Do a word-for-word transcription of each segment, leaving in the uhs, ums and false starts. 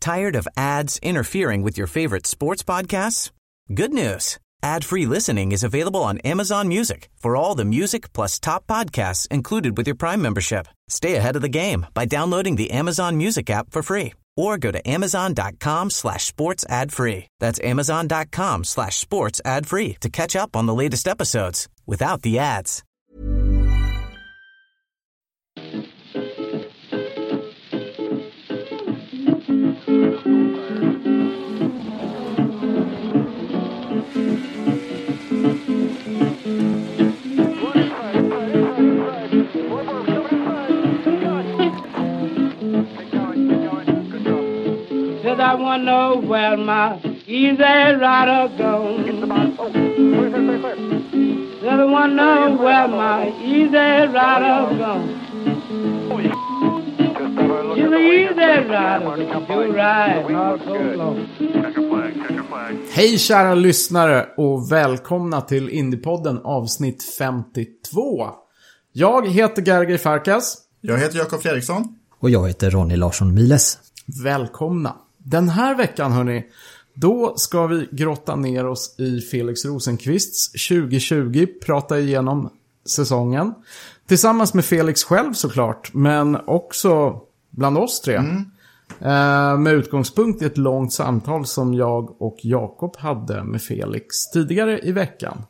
Tired of ads interfering with your favorite sports podcasts? Good news. Ad-free listening is available on Amazon Music for all the music plus top podcasts included with your Prime membership. Stay ahead of the game by downloading the Amazon Music app for free or go to amazon.com slash sports ad free. That's amazon.com slash sports ad free to catch up on the latest episodes without the ads. I wanna know where my easy rider goes. I wanna know where my easy rider goes. She's an easy rider, she'll ride all so long. Hej kära lyssnare och välkomna till Indiepodden avsnitt femtiotvå. Jag heter Gergely Farkas. Jag heter Jakob Fredriksson. Och jag heter Ronny Larsson Miles. Välkomna. Den här veckan hörni, då ska vi grotta ner oss i Felix Rosenqvists tjugo tjugo, prata igenom säsongen. Tillsammans med Felix själv såklart, men också bland oss tre. Mm. Eh, med utgångspunkt i ett långt samtal som jag och Jakob hade med Felix tidigare i veckan.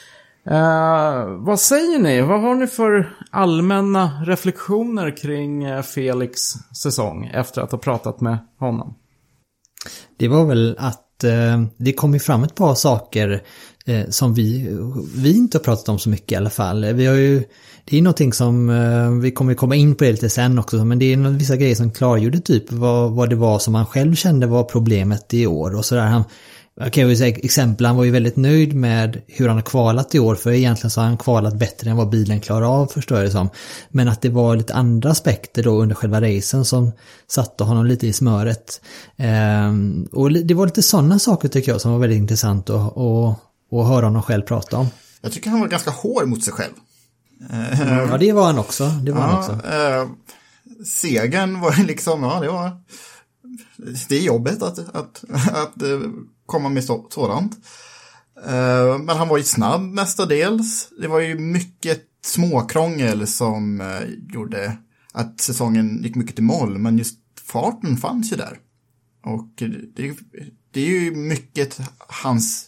Eh, vad säger ni? Vad har ni för allmänna reflektioner kring Felix säsong efter att ha pratat med honom? Det var väl att eh, det kom ju fram ett par saker eh, som vi, vi inte har pratat om så mycket i alla fall. Vi har ju, det är någonting som, eh, vi kommer komma in på det lite sen också, men det är vissa grejer som klargjorde typ vad, vad det var som han själv kände var problemet i år och sådär. Han, jag kan ju säga exempel, han var ju väldigt nöjd med hur han har kvalat i år, för egentligen så har han kvalat bättre än vad bilen klarar av, förstår jag det som. Men att det var lite andra aspekter då under själva racen som satte honom lite i smöret. Ehm, och det var lite sådana saker tycker jag som var väldigt intressant att, att, att höra honom själv prata om. Jag tycker han var ganska hård mot sig själv. Mm. Ja, det var han också. Det var ja, han också. Eh, segern var liksom, ja det var... Det är jobbigt att, att, att, att komma med så, sådant. Uh, men han var ju snabb mestadels. Det var ju mycket småkrångel som uh, gjorde att säsongen gick mycket till moll. Men just farten fanns ju där. Och det, det är ju mycket hans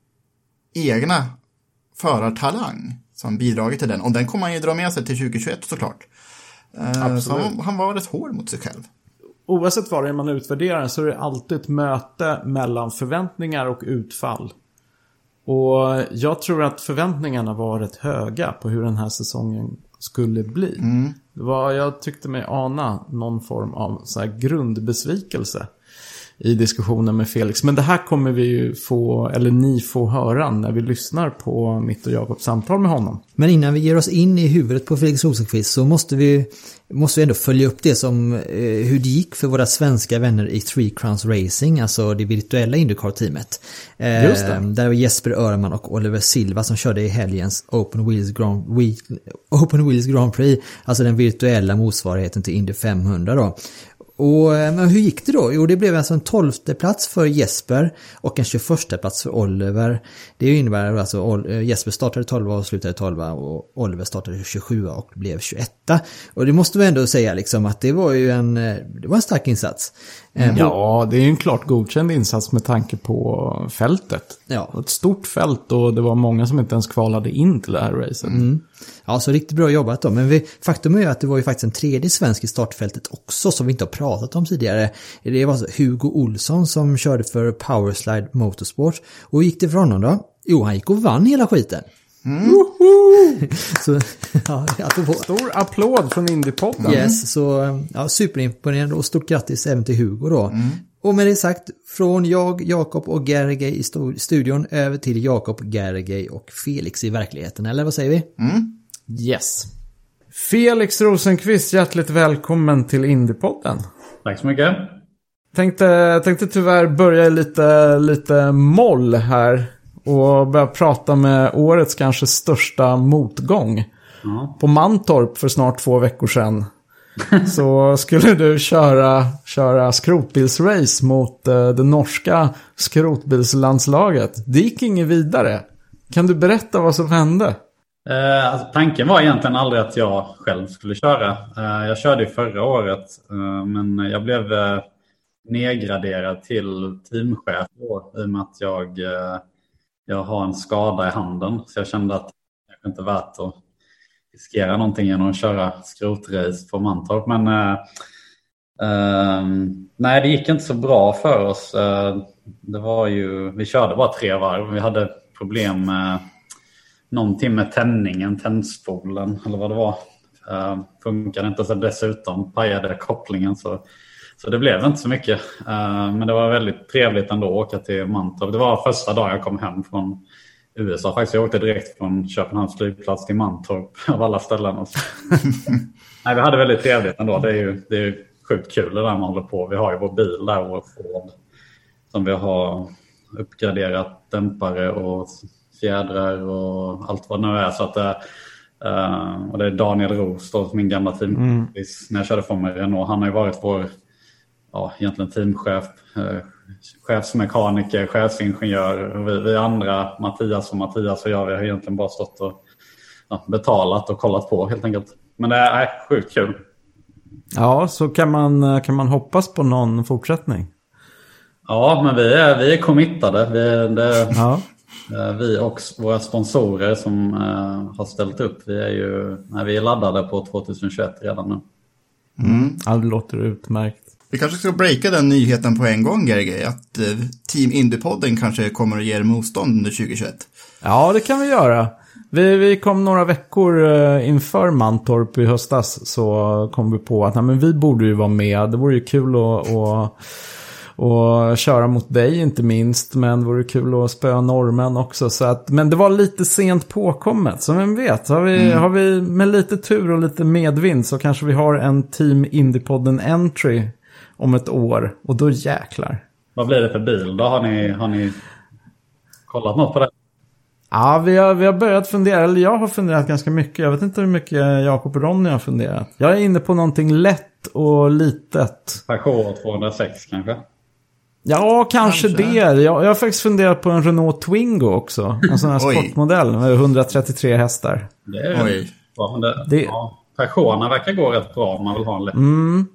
egna förartalang som bidragit till den. Och den kommer han ju dra med sig till tjugo tjugoett såklart. Uh, så han, han var rätt hård mot sig själv. Oavsett vad det är man utvärderar så är det alltid ett möte mellan förväntningar och utfall. Och jag tror att förväntningarna var rätt höga på hur den här säsongen skulle bli. Mm. Det var, jag tyckte mig ana någon form av så här grundbesvikelse i diskussionen med Felix. Men det här kommer vi ju få, eller ni får höra när vi lyssnar på mitt och Jakobs samtal med honom. Men innan vi ger oss in i huvudet på Felix Rosenqvist så måste vi, måste vi ändå följa upp det som eh, hur det gick för våra svenska vänner i Three Crowns Racing, alltså det virtuella IndyCar-teamet. Eh, Just det. Där var Jesper Öhrman och Oliver Silva som körde i helgens Open Wheels Grand, Open Wheels Grand Prix, alltså den virtuella motsvarigheten till Indy femhundra då. Och men hur gick det då? Jo, det blev alltså en tolfte plats för Jesper och en tjugoförsta plats för Oliver. Det innebär alltså Jesper startade tolva och slutade tolva och Oliver startade tjugosju och blev tjugoett. Och det måste vi ändå säga liksom att det var ju en, det var en stark insats. Mm. Ja, det är ju en klart godkänd insats med tanke på fältet. Ja. Ett stort fält och det var många som inte ens kvalade in till det här racet. Mm. Ja, så riktigt bra jobbat då. Men vi, faktum är ju att det var ju faktiskt en tredje svensk i startfältet också som vi inte har pratat om tidigare. Det var alltså Hugo Olsson som körde för Powerslide Motorsport. Och gick det för honom då? Jo, han gick och vann hela skiten. Mm. så, ja, Stor applåd från Indiepodden. Yes, så ja, superimponerande och stort grattis även till Hugo då. Mm. Och med det sagt, från jag, Jakob och Gergely i studion över till Jakob, Gergely och Felix i verkligheten. Eller vad säger vi? Mm. Yes. Felix Rosenqvist, hjärtligt välkommen till Indiepodden. Tack så mycket. Tänkte, tänkte tyvärr börja lite, lite moll här och börja prata med årets kanske största motgång. Mm. På Mantorp för snart två veckor sedan. så skulle du köra, köra skrotbilsrace mot uh, det norska skrotbilslandslaget. Det gick inget vidare. Kan du berätta vad som hände? Eh, alltså, tanken var egentligen aldrig att jag själv skulle köra. Eh, jag körde ju förra året, eh, men jag blev eh, nedgraderad till teamchef då, i och med att jag, eh, jag har en skada i handen. Så jag kände att det inte är värt att riskera någonting genom att köra skrotrace på Mantorp. Men eh, eh, nej, det gick inte så bra för oss. Eh, det var ju, vi körde bara tre varv. Vi hade problem med någonting med tändningen, tändspolen eller vad det var. Uh, funkade inte, så dessutom pajade kopplingen, så, så det blev inte så mycket. Uh, men det var väldigt trevligt ändå att åka till Mantorp. Det var första dagen jag kom hem från U S A faktiskt. Jag åkte direkt från Köpenhamns flygplats till Mantorp av alla ställen. Nej, vi hade väldigt trevligt ändå. Det är ju, det är ju sjukt kul det där man håller på. Vi har ju vår bil där, vår Ford, som vi har uppgraderat dämpare och fjädrar och allt vad det nu är. Så att, uh, och det är Daniel Roos då, min gamla team. Mm. När jag körde för mig Renault. Han har ju varit vår, ja, egentligen teamchef, uh, chefsmekaniker, chefsingenjör. Och vi, vi andra, Mattias och Mattias och jag, vi har egentligen bara stått och ja, betalat och kollat på helt enkelt. Men det är äh, sjukt kul. Ja, så kan man, kan man hoppas på någon fortsättning? Ja, men vi är, vi är committade. Vi, det, ja. Vi och våra sponsorer som uh, har ställt upp, vi är ju nej, vi är laddade på tjugohundratjugoett redan nu. Mm. Ja, det låter utmärkt. Vi kanske ska breaka den nyheten på en gång, Gerge, att uh, Team Indypodden kanske kommer att ge er motstånd under tjugohundratjugoett. Ja, det kan vi göra. Vi, vi kom några veckor uh, inför Mantorp i höstas, så kom vi på att nej, men vi borde ju vara med. Det vore ju kul att... att och köra mot dig inte minst, men det vore kul att spöa normen också. Så att, men det var lite sent påkommet, så vem vet, har vi, mm. har vi med lite tur och lite medvind så kanske vi har en Team Indypodden entry om ett år, och då jäklar. Vad blir det för bil då? Har ni, har ni kollat något på det? Ja, vi har, vi har börjat fundera, eller jag har funderat ganska mycket. Jag vet inte hur mycket Jakob och Ronny har funderat. Jag är inne på någonting lätt och litet. Peugeot tvåhundrasex kanske? Ja, kanske, kanske. det. Jag, jag har faktiskt funderat på en Renault Twingo också. En sån här sportmodell med hundratre hästar. Det är Oj. bra. Det, det... Ja, Peugeot verkar gå rätt bra om man vill ha en lätt. Mm. Mm.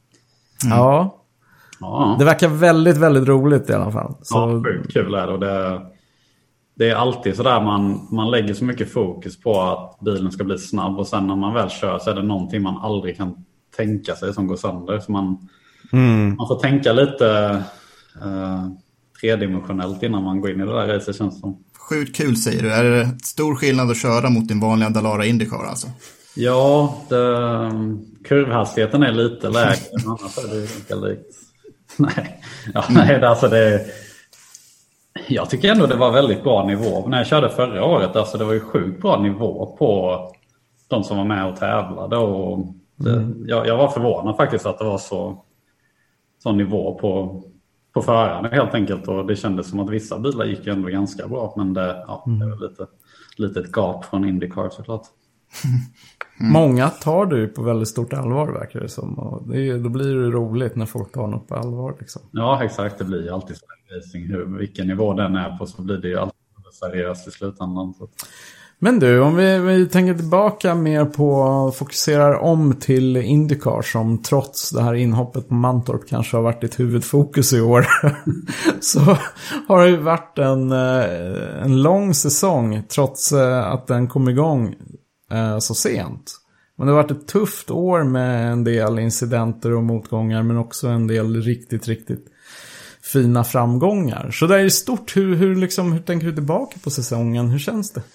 Ja. ja. Det verkar väldigt, väldigt roligt i alla fall. Så... Ja, sjukt kul är det. Och det, det är alltid sådär man, man lägger så mycket fokus på att bilen ska bli snabb. Och sen när man väl kör så är det någonting man aldrig kan tänka sig som går sönder. Så man, mm. man får tänka lite... Uh, tredimensionellt innan man går in i det där racet, känns som. Sjukt kul, säger du. Är det stor skillnad att köra mot din vanliga Dallara IndyCar alltså? Ja, det, kurvhastigheten är lite lägre, men annars är det lika likt. Nej, ja, nej alltså det, jag tycker ändå det var väldigt bra nivå. När jag körde förra året, alltså det var ju sjukt bra nivå på de som var med och tävlade. Och det, mm. jag, jag var förvånad faktiskt att det var så, så nivå på på förarna helt enkelt, och det kändes som att vissa bilar gick ju ändå ganska bra, men det, ja, det var lite litet gap från IndyCar såklart. Mm. Många tar du på väldigt stort allvar, verkar det som, och det är, då blir det roligt när folk tar något på allvar liksom. Ja, exakt, det blir ju alltid så racing, hur, vilken nivå den är på, så blir det ju alltid seriöst i slutändan. Så. Men du, om vi, vi tänker tillbaka mer på, fokuserar om till IndyCar som trots det här inhoppet på Mantorp kanske har varit ett huvudfokus i år. Så har det ju varit en, en lång säsong trots att den kom igång så sent. Men det har varit ett tufft år med en del incidenter och motgångar, men också en del riktigt, riktigt fina framgångar. Så det är stort, hur, hur, liksom, hur tänker du tillbaka på säsongen? Hur känns det?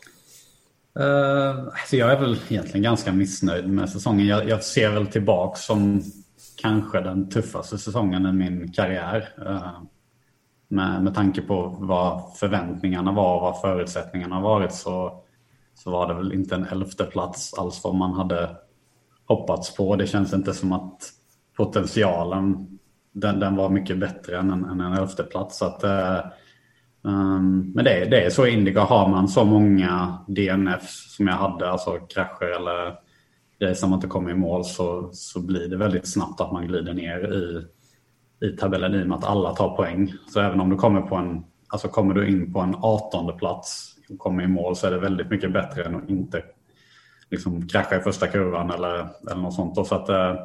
Uh, alltså jag är väl egentligen ganska missnöjd med säsongen. Jag, jag ser väl tillbaka som kanske den tuffaste säsongen i min karriär. Uh, med, med tanke på vad förväntningarna var och vad förutsättningarna har varit, så, så var det väl inte en elfte plats alls vad man hade hoppats på. Det känns inte som att potentialen den, den var mycket bättre än en, än en elfte plats. Så att... Uh, Um, men det, det är så, IndyCar har man så många D N Fs som jag hade, alltså krascher eller race man inte kommer i mål så, så blir det väldigt snabbt att man glider ner i, i tabellen i och med att alla tar poäng. Så även om du kommer på en, alltså kommer du in på en artonde plats och kommer i mål så är det väldigt mycket bättre än att inte liksom krascha i första kurvan eller, eller något sånt. Och så att, eh,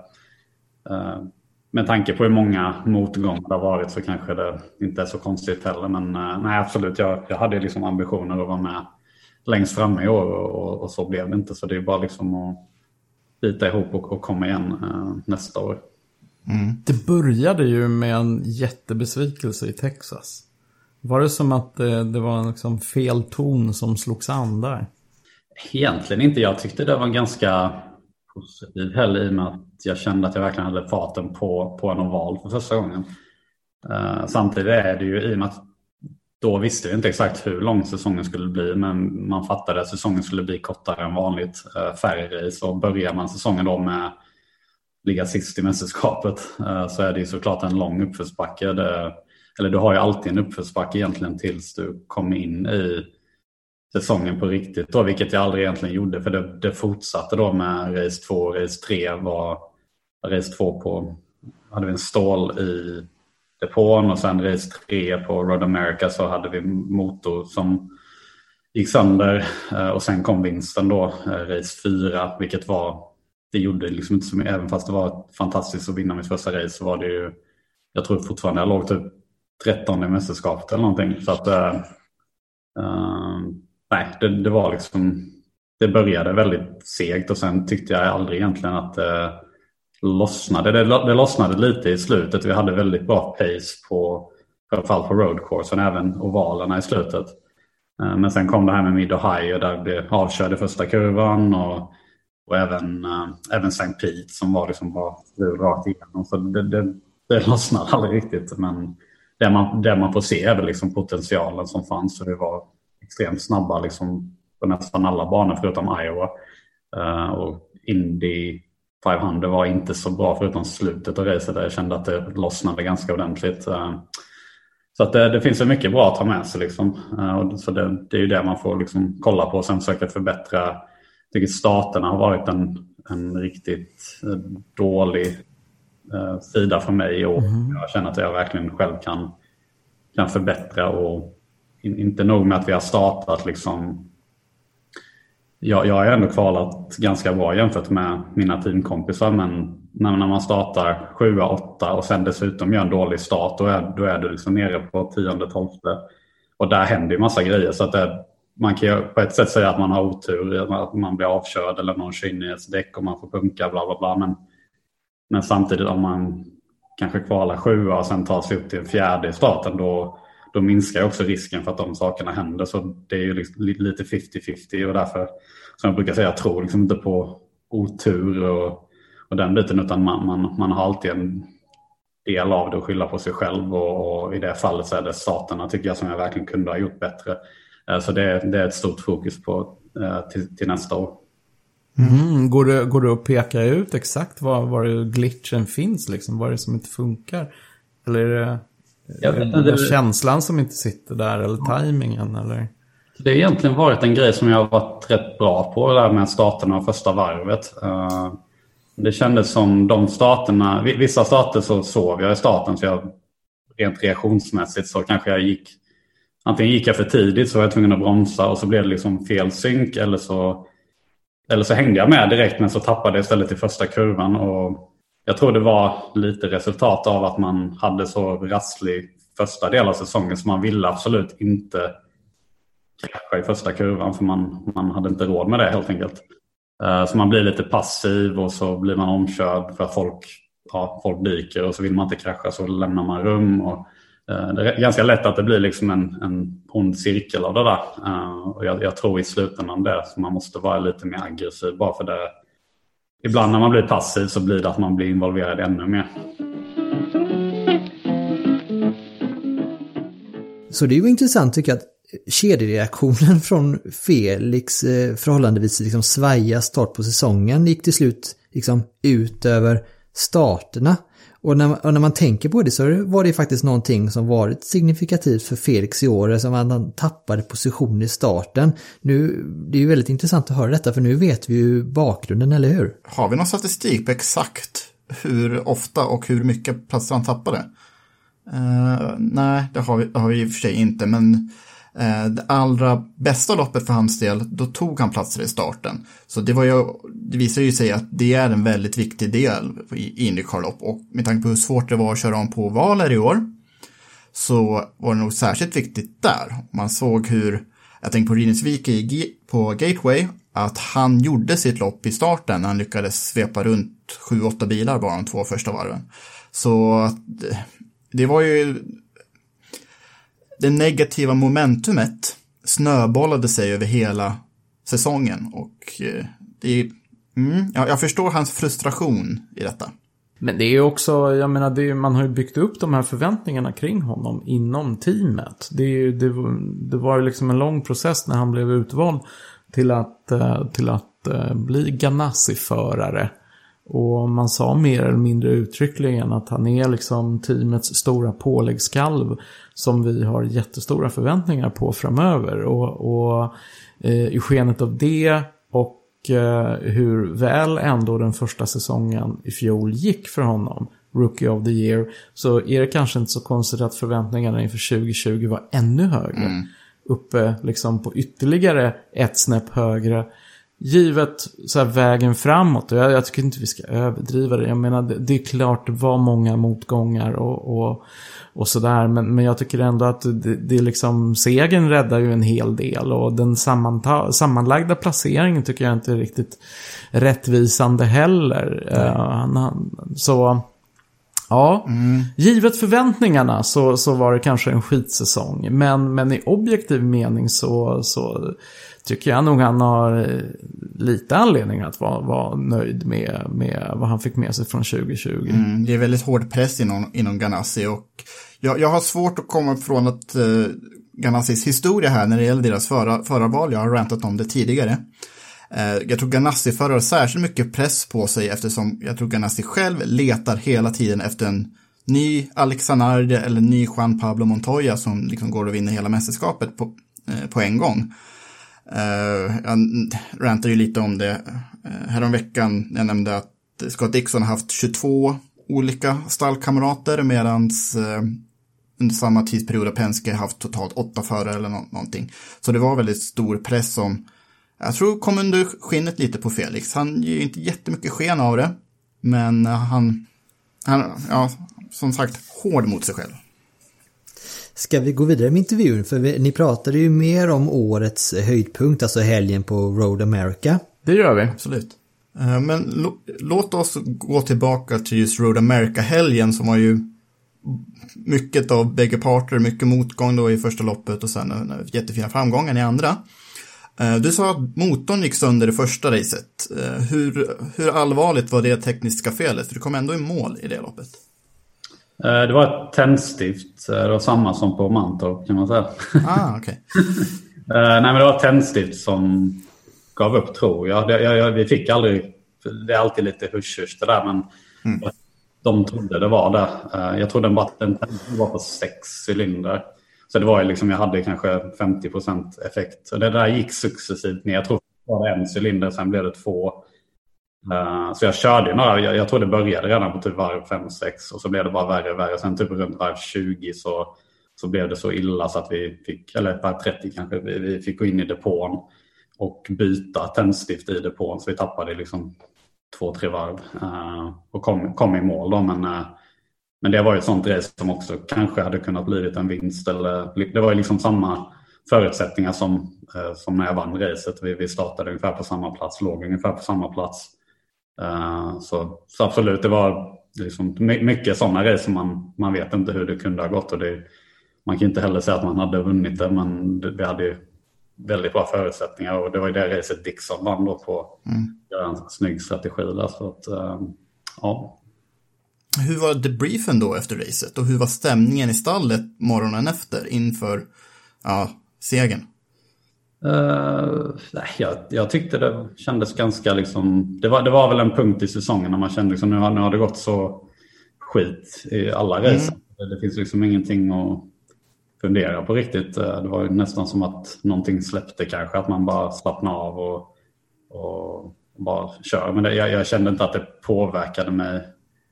med tanke på hur många motgångar det har varit så kanske det inte är så konstigt heller. Men eh, nej, absolut, jag, jag hade liksom ambitioner att vara med längst fram i år och, och, och så blev det inte. Så det är bara liksom att bita ihop och, och komma igen eh, nästa år. Mm. Det började ju med en jättebesvikelse i Texas. Var det som att det, det var en liksom fel ton som slogs an där? Egentligen inte. Jag tyckte det var ganska positiv heller i och med att jag kände att jag verkligen hade farten på, på en oval för första gången. Uh, samtidigt är det ju i och med att då visste vi inte exakt hur lång säsongen skulle bli, men man fattade att säsongen skulle bli kortare än vanligt, uh, färre race, och börjar man säsongen då med ligga sist i mästerskapet uh, så är det ju såklart en lång uppförsbacke. Det, eller du har ju alltid en uppförsbacke egentligen tills du kommer in i säsongen på riktigt då, vilket jag aldrig egentligen gjorde, för det, det fortsatte då med race två och race tre. Var race två på, hade vi en stål i depån, och sen race tre på Road America så hade vi motor som gick sönder, och sen kom vinsten då, race fyra, vilket var, det gjorde liksom inte så mycket, även fast det var fantastiskt att vinna mitt första race så var det ju, jag tror fortfarande jag låg typ tretton i mästerskapet eller någonting, så att uh, uh, nej, det, det var liksom, det började väldigt segt och sen tyckte jag aldrig egentligen att det lossnade. Det, det lossnade lite i slutet. Vi hade väldigt bra pace på, i alla fall på roadcoursen, även ovalerna i slutet. Men sen kom det här med Mid Ohio där det avkörde första kurvan och, och även, även Saint Pete som var liksom bara rakt igenom. Så det, det, det lossnade aldrig riktigt, men det man, det man får se är väl liksom potentialen som fanns, så det var extremt snabba liksom på nästan alla banor förutom Iowa. Uh, och Indy femhundra var inte så bra förutom slutet av racet där jag kände att det lossnade ganska ordentligt. Uh, så att det, det finns så mycket bra att ta med sig liksom. Uh, och så det, det är ju det man får liksom kolla på och sen försöka förbättra. Jag tycker staterna har varit en, en riktigt uh, dålig uh, sida för mig och mm. jag känner att jag verkligen själv kan, kan förbättra och inte nog med att vi har startat liksom. Jag, jag har ändå kvalat ganska bra jämfört med mina teamkompisar, men när, när man startar sju åtta och sen dessutom gör en dålig start, då är, då är du liksom nere på tionde tolfte och där händer ju massa grejer, så att det, man kan ju på ett sätt säga att man har otur, att man blir avkörd eller någon kör in i ett däck och man får punka bla bla bla, men, men samtidigt om man kanske kvalar sju och sen tar sig upp till en fjärde i starten, då då minskar också risken för att de sakerna händer. Så det är ju liksom lite femtio femtio och därför, som jag brukar säga, jag tror liksom inte på otur och, och den biten, utan man, man, man har alltid en del av det att skylla på sig själv och, och i det fallet så är det staterna tycker jag som jag verkligen kunde ha gjort bättre. Så det, det är ett stort fokus på till, till nästa år. Mm, går, det, går det att peka ut exakt var, var det glitchen finns liksom? Vad är det som inte funkar? Eller är det... Jag vet inte, det är känslan som inte sitter där eller tajmingen eller? Det har egentligen varit en grej som jag har varit rätt bra på där med starterna av första varvet. Det kändes som de starterna, vissa starter så sov jag i starten så jag rent reaktionsmässigt så kanske jag gick, antingen gick jag för tidigt så var jag tvungen att bromsa och så blev det liksom fel synk eller så, eller så hängde jag med direkt men så tappade jag istället i första kurvan och jag tror det var lite resultat av att man hade så rasslig första del av säsongen så man ville absolut inte krascha i första kurvan för man, man hade inte råd med det helt enkelt. Så man blir lite passiv och så blir man omkörd för att folk, ja, folk dyker och så vill man inte krascha så lämnar man rum. Och, uh, det är ganska lätt att det blir liksom en, en ond cirkel av det där. Uh, och jag, jag tror i slutändan det så man måste vara lite mer aggressiv bara för det. Ibland när man blir passiv så blir det att man blir involverad ännu mer. Så det är ju intressant tycker jag att kedjereaktionen från Felix eh, förhållandevis liksom svaja start på säsongen gick till slut liksom ut över starterna. Och när, och när man tänker på det så var det faktiskt någonting som varit signifikativt för Felix i år, som att han tappade position i starten. Nu, det är ju väldigt intressant att höra detta, för nu vet vi ju bakgrunden, eller hur? Har vi någon statistik på exakt hur ofta och hur mycket platser han tappade? Uh, nej, det har, vi, det har vi i och för sig inte, men uh, det allra bästa loppet för hans del, då tog han platser i starten. Så det, var ju, det visar ju sig att det är en väldigt viktig del i IndyCar-lopp, och med tanke på hur svårt det var att köra om på ovaler i år, så var det nog särskilt viktigt där. Man såg hur, jag tänkte på Rinnesvik på Gateway, att han gjorde sitt lopp i starten när han lyckades svepa runt sju åtta bilar bara de två första varven. Så det var ju, det negativa momentumet snöbollade sig över hela säsongen, och det är, mm, jag förstår hans frustration i detta. Men det är ju också, jag menar, det är, man har ju byggt upp de här förväntningarna kring honom inom teamet. Det, är ju, det, det var ju liksom en lång process när han blev utvald till att, till att bli Ganassi-förare. Och man sa mer eller mindre uttryckligen att han är liksom teamets stora påläggskalv som vi har jättestora förväntningar på framöver. Och, och eh, i skenet av det, och eh, hur väl ändå den första säsongen i fjol gick för honom, Rookie of the Year, så är det kanske inte så konstigt att förväntningarna inför tjugo tjugo var ännu högre. Mm. Uppe liksom på ytterligare ett snäpp högre. Givet så här vägen framåt, och jag, jag tycker inte vi ska överdriva det. Jag menar, det, det är klart det var många motgångar och, och, och sådär, men, men jag tycker ändå att det, det är liksom, segern räddar ju en hel del, och den sammanta, sammanlagda placeringen tycker jag inte är riktigt rättvisande heller. Uh, han, han, så ja, mm. givet förväntningarna så, så var det kanske en skitsäsong, men, men i objektiv mening så, så tycker jag nog han har lite anledning att vara, vara nöjd med, med vad han fick med sig från tjugo tjugo. Mm, det är väldigt hård press inom, inom Ganassi, och jag, jag har svårt att komma från att uh, Ganassis historia här när det gäller deras föra, förarval. Jag har rantat om det tidigare. Uh, jag tror Ganassi förare särskilt mycket press på sig, eftersom jag tror Ganassi själv letar hela tiden efter en ny Alex Zanardi eller ny Juan Pablo Montoya som liksom går och vinner hela mästerskapet på, uh, på en gång. Uh, jag rantar ju lite om det uh, häromveckan. Jag nämnde att Scott Dixon har haft tjugotvå olika stallkamrater, medan uh, under samma tidsperiod har Penske haft totalt åtta förare eller no- någonting. Så det var väldigt stor press som jag tror kom under skinnet lite på Felix. Han ger ju inte jättemycket sken av det, men uh, han, han ja, som sagt, hård mot sig själv. Ska vi gå vidare med intervjun? För vi, ni pratade ju mer om årets höjdpunkt, alltså helgen på Road America. Det gör vi. Absolut. Uh, men lo- låt oss gå tillbaka till just Road America-helgen, som var ju mycket av bägge parter, mycket motgång då i första loppet och sen uh, jättefina framgångar i andra. Uh, du sa att motorn gick sönder i första racet. Uh, hur, hur allvarligt var det tekniska felet? För du kom ändå i mål i det loppet. Det var ett tändstift. Det var samma som på Mantorp, kan man säga. Ah, okej. Okay. Nej, men det var ett tändstift som gav upp, tror jag. Det, jag, vi fick aldrig... Det är alltid lite husch-husch det där, men mm. de trodde det var det. Jag trodde bara att den var på sex cylinder. Så det var ju liksom, jag hade kanske femtio procent effekt. Så det där gick successivt ner. Jag tror det var en cylinder, sen blev det två. Uh, så jag körde några, jag, jag tror det började redan på typ varv fem sex, och så blev det bara värre och värre. Sen typ runt varv tjugo så, så blev det så illa så att vi fick, eller varv trettio kanske, vi, vi fick gå in i depån och byta tändstift i depån. Så vi tappade liksom två, tre varv uh, och kom, kom i mål då. Men, uh, men det var ju ett sånt race som också kanske hade kunnat blivit en vinst. Eller, det var ju liksom samma förutsättningar som, uh, som när jag vann racet. Vi, vi startade ungefär på samma plats, låg ungefär på samma plats. Uh, så, så absolut, det var liksom mycket sådana race som man, man vet inte hur det kunde ha gått, och det, man kan inte heller säga att man hade vunnit det, men det, det hade ju väldigt bra förutsättningar, och det var ju det racet Dixon vann då på mm. en snygg strategi där, så att, uh, ja. Hur var debriefen då efter racet, och hur var stämningen i stallet morgonen efter inför ja, segern? Uh, nej, jag, jag tyckte det kändes ganska liksom, det var, det var väl en punkt i säsongen när man kände liksom, nu har, nu har det gått så skit i alla race. Mm. Det finns liksom ingenting att fundera på riktigt. Det var ju nästan som att någonting släppte kanske, att man bara slappnade av och, och bara kör. Men det, jag, jag kände inte att det påverkade mig.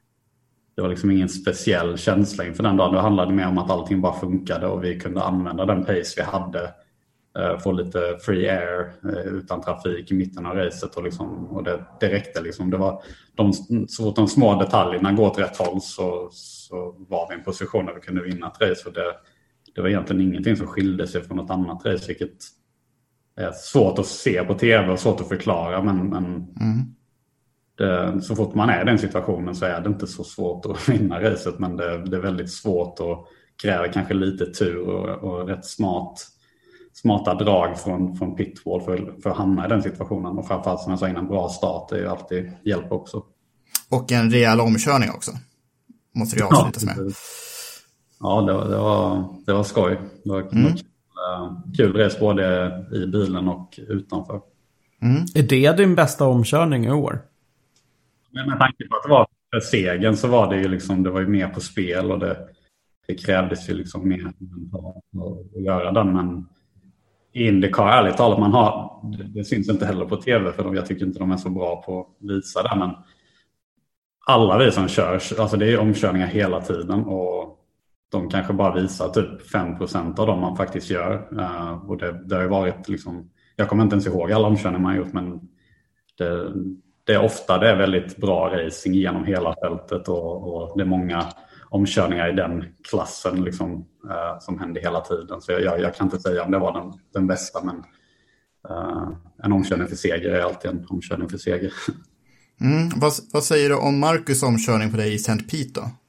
Det var liksom ingen speciell känsla inför den dagen. Det handlade mer om att allting bara funkade och vi kunde använda den pace vi hade. Få lite free air utan trafik i mitten av racet. Och, liksom, och det, det räckte liksom. Det var de, så fort de små detaljerna går åt rätt håll så, så var vi i en position där vi kunde vinna ett race. Och det, det var egentligen ingenting som skilde sig från något annat race. Vilket är svårt att se på tv och svårt att förklara. Men, men mm. det, så fort man är i den situationen så är det inte så svårt att vinna racet. Men det, det är väldigt svårt och kräver kanske lite tur och, och rätt smart, smarta drag från, från pitwall för, för att hamna i den situationen. Och framförallt som jag sa innan, en bra start är ju alltid hjälp också. Och en rejäl omkörning också. Måste det avslutas ja, med. Ja, det var, det var, det var skoj. Det var, mm. det var kul, kul race både i bilen och utanför. Mm. Är det din bästa omkörning i år? Men med tanke på att det var för segern så var det ju liksom, det var ju mer på spel och det, det krävdes ju liksom mer att göra den. Men i IndyCar, ärligt talat, man har, det, det syns inte heller på tv för jag tycker inte de är så bra på att visa det. Men alla vi som kör, alltså det är omkörningar hela tiden och de kanske bara visar typ fem procent av dem man faktiskt gör. Uh, och det, det har ju varit liksom, jag kommer inte ens ihåg alla omkörningar man har gjort, men det, det är ofta det är väldigt bra racing genom hela fältet och, och det är många omkörningar i den klassen liksom, uh, som händer hela tiden. Så jag, jag, jag kan inte säga om det var den, den bästa, men uh, en omkörning för seger är alltid en omkörning för seger. Mm, vad, vad säger du om Marcus omkörning på dig i Saint Pete då?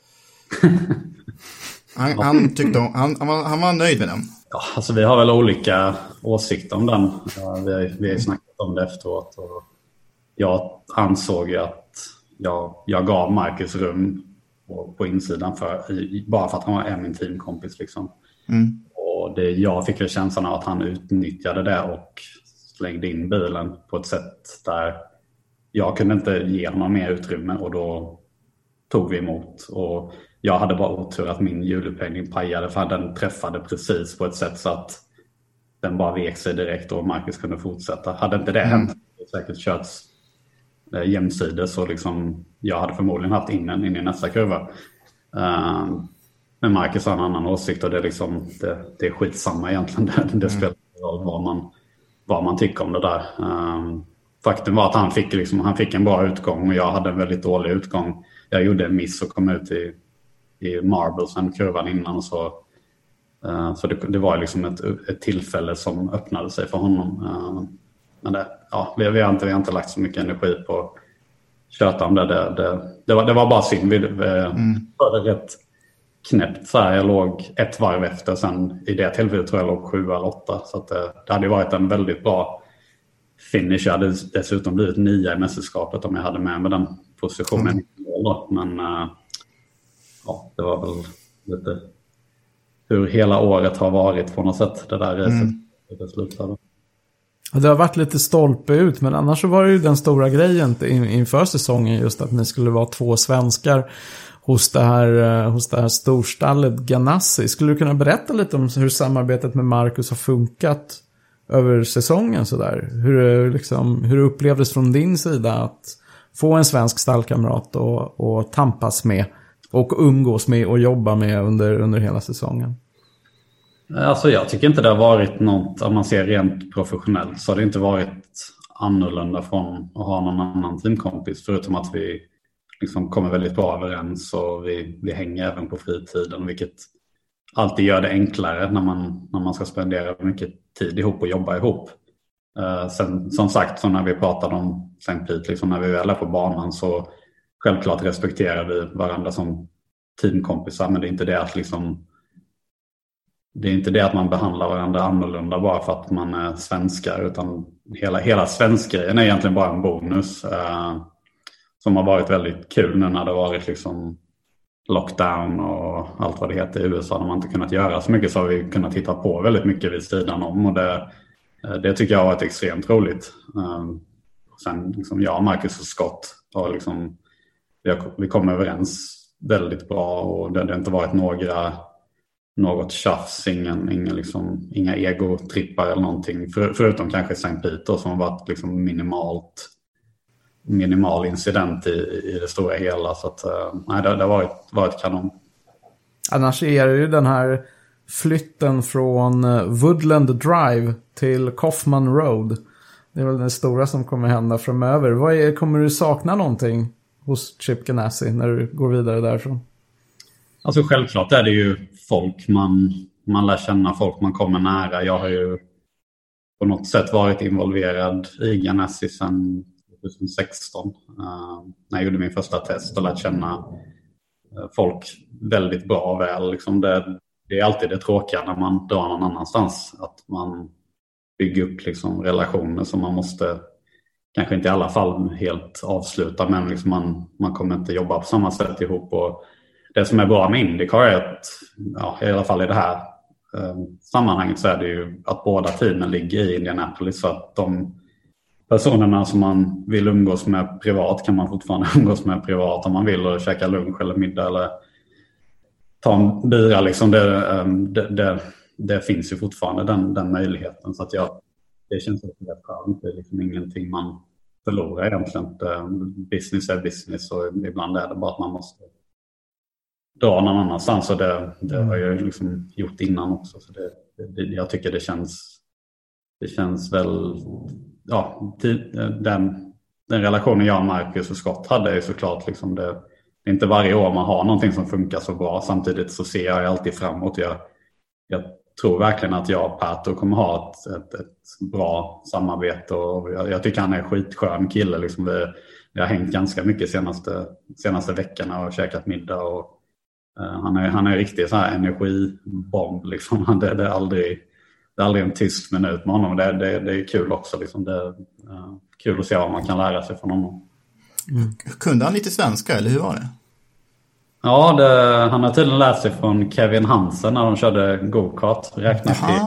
han, han, tyckte om, han, han, var, han var nöjd med den. Ja, alltså vi har väl olika åsikter om den. Ja, vi, har, vi har snackat om det efteråt. Och jag ansåg ju att jag, jag gav Marcus rum på, på insidan för, bara för att han var min teamkompis. Liksom. Mm. Och det, jag fick ju känslan av att han utnyttjade det och slängde in bilen på ett sätt där jag kunde inte ge honom mer utrymme och då tog vi emot. Och jag hade bara otur att min hjulupphängning pajade för den träffade precis på ett sätt så att den bara vek sig direkt och Marcus kunde fortsätta. Hade inte det hänt, det säkert körts eh, jämsides så liksom, jag hade förmodligen haft in in i nästa kurva. Uh, men Marcus har en annan åsikt och det är, liksom, det, det är skitsamma egentligen. Det, det spelar roll vad man, vad man tycker om det där. Uh, faktum var att han fick, liksom, han fick en bra utgång och jag hade en väldigt dålig utgång. Jag gjorde en miss och kom ut i, i marbles en kurvan innan. Och så uh, så det, det var liksom ett, ett tillfälle som öppnade sig för honom. Uh, men det, ja, vi, vi, har inte, vi har inte lagt så mycket energi på att köta om det. Det, det, det, var, det var bara synd. Vi, vi mm. hörde rätt knäppt. Så här, jag låg ett varv efter. Sen i det tillfället tror jag låg sju eller åtta. Så att det, det hade varit en väldigt bra finish. Jag hade dessutom blivit nia i mästerskapet om jag hade med mig den positionen. Mm. Men uh, ja, det var väl lite hur hela året har varit på något sätt. Det där racet mm. det slutade. Det har varit lite stolpe ut, men annars så var det ju den stora grejen inför säsongen just att ni skulle vara två svenskar hos det här, hos det här storstallet Ganassi. Skulle du kunna berätta lite om hur samarbetet med Marcus har funkat över säsongen så där? Hur, liksom, hur upplevdes från din sida att få en svensk stallkamrat och, och tampas med och umgås med och jobba med under, under hela säsongen? Alltså jag tycker inte det har varit något, om man ser rent professionellt så har det inte varit annorlunda från att ha någon annan teamkompis förutom att vi liksom kommer väldigt bra överens och vi, vi hänger även på fritiden, vilket alltid gör det enklare när man, när man ska spendera mycket tid ihop och jobba ihop. Uh, sen, som sagt, så när vi pratade om Saint Pete, liksom när vi väl är på banan så självklart respekterar vi varandra som teamkompisar, men det är inte det att liksom det är inte det att man behandlar varandra annorlunda bara för att man är svenskar, utan hela, hela svenskgrejen är egentligen bara en bonus uh, som har varit väldigt kul nu när det har varit liksom lockdown och allt vad det heter i U S A. När man inte kunnat göra så mycket så har vi kunnat titta på väldigt mycket vid sidan om och det, det tycker jag har varit extremt roligt. Uh, sen liksom jag, Marcus och Scott har liksom, vi, har, vi kom överens väldigt bra och det har inte varit några något tjafs, ingen, ingen liksom, inga egotrippar eller någonting för, förutom kanske Saint Peter som har varit liksom minimalt minimal incident i, i det stora hela, så att nej, det, det har varit, varit kanon. Annars är det ju den här flytten från Woodland Drive till Kaufman Road. Det är väl det stora som kommer hända framöver. Vad är, kommer du sakna någonting hos Chip Ganassi när du går vidare därifrån? Alltså självklart är det ju folk man, man lär känna, folk man kommer nära. Jag har ju på något sätt varit involverad i Ganassi sedan tjugohundrasexton uh, när jag gjorde min första test och lärt känna uh, folk väldigt bra och väl. Liksom det, det är alltid det tråkiga när man drar någon annanstans, att man bygger upp liksom relationer som man måste kanske inte i alla fall helt avsluta, men liksom man, man kommer inte jobba på samma sätt ihop. Och det som är bra med IndyCar är att, ja, i alla fall i det här eh, sammanhanget så är det ju att båda teamen ligger i Indianapolis, så att de personerna som man vill umgås med privat kan man fortfarande umgås med privat om man vill och käka lunch eller middag eller ta en bira liksom. Det, det, det, det finns ju fortfarande den, den möjligheten, så att jag, det känns rätt skönt. Det är liksom ingenting man förlorar egentligen. Business är business och ibland är det bara att man måste dra någon annanstans, och det, det har jag liksom gjort innan också, så det, det, jag tycker det känns det känns väl ja, den, den relationen jag och Marcus och Scott hade är såklart liksom det, det är inte varje år man har någonting som funkar så bra. Samtidigt så ser jag alltid framåt. Jag, jag tror verkligen att jag och Pato kommer ha ett, ett, ett bra samarbete, och jag, jag tycker han är en skitskön kille liksom. vi, vi har hängt ganska mycket senaste, senaste veckorna och käkat middag, och Han är, han är riktigt så här energibomb. Liksom. Det, det, är aldrig, det är aldrig en tyst minut med honom. Det, det, det är kul också. Liksom. Det är uh, kul att se vad man kan lära sig från honom. Mm. Kunde han lite svenska, eller hur var det? Ja, det, han har tydligen lärt sig från Kevin Hansen när de körde go-kart. Räknat till.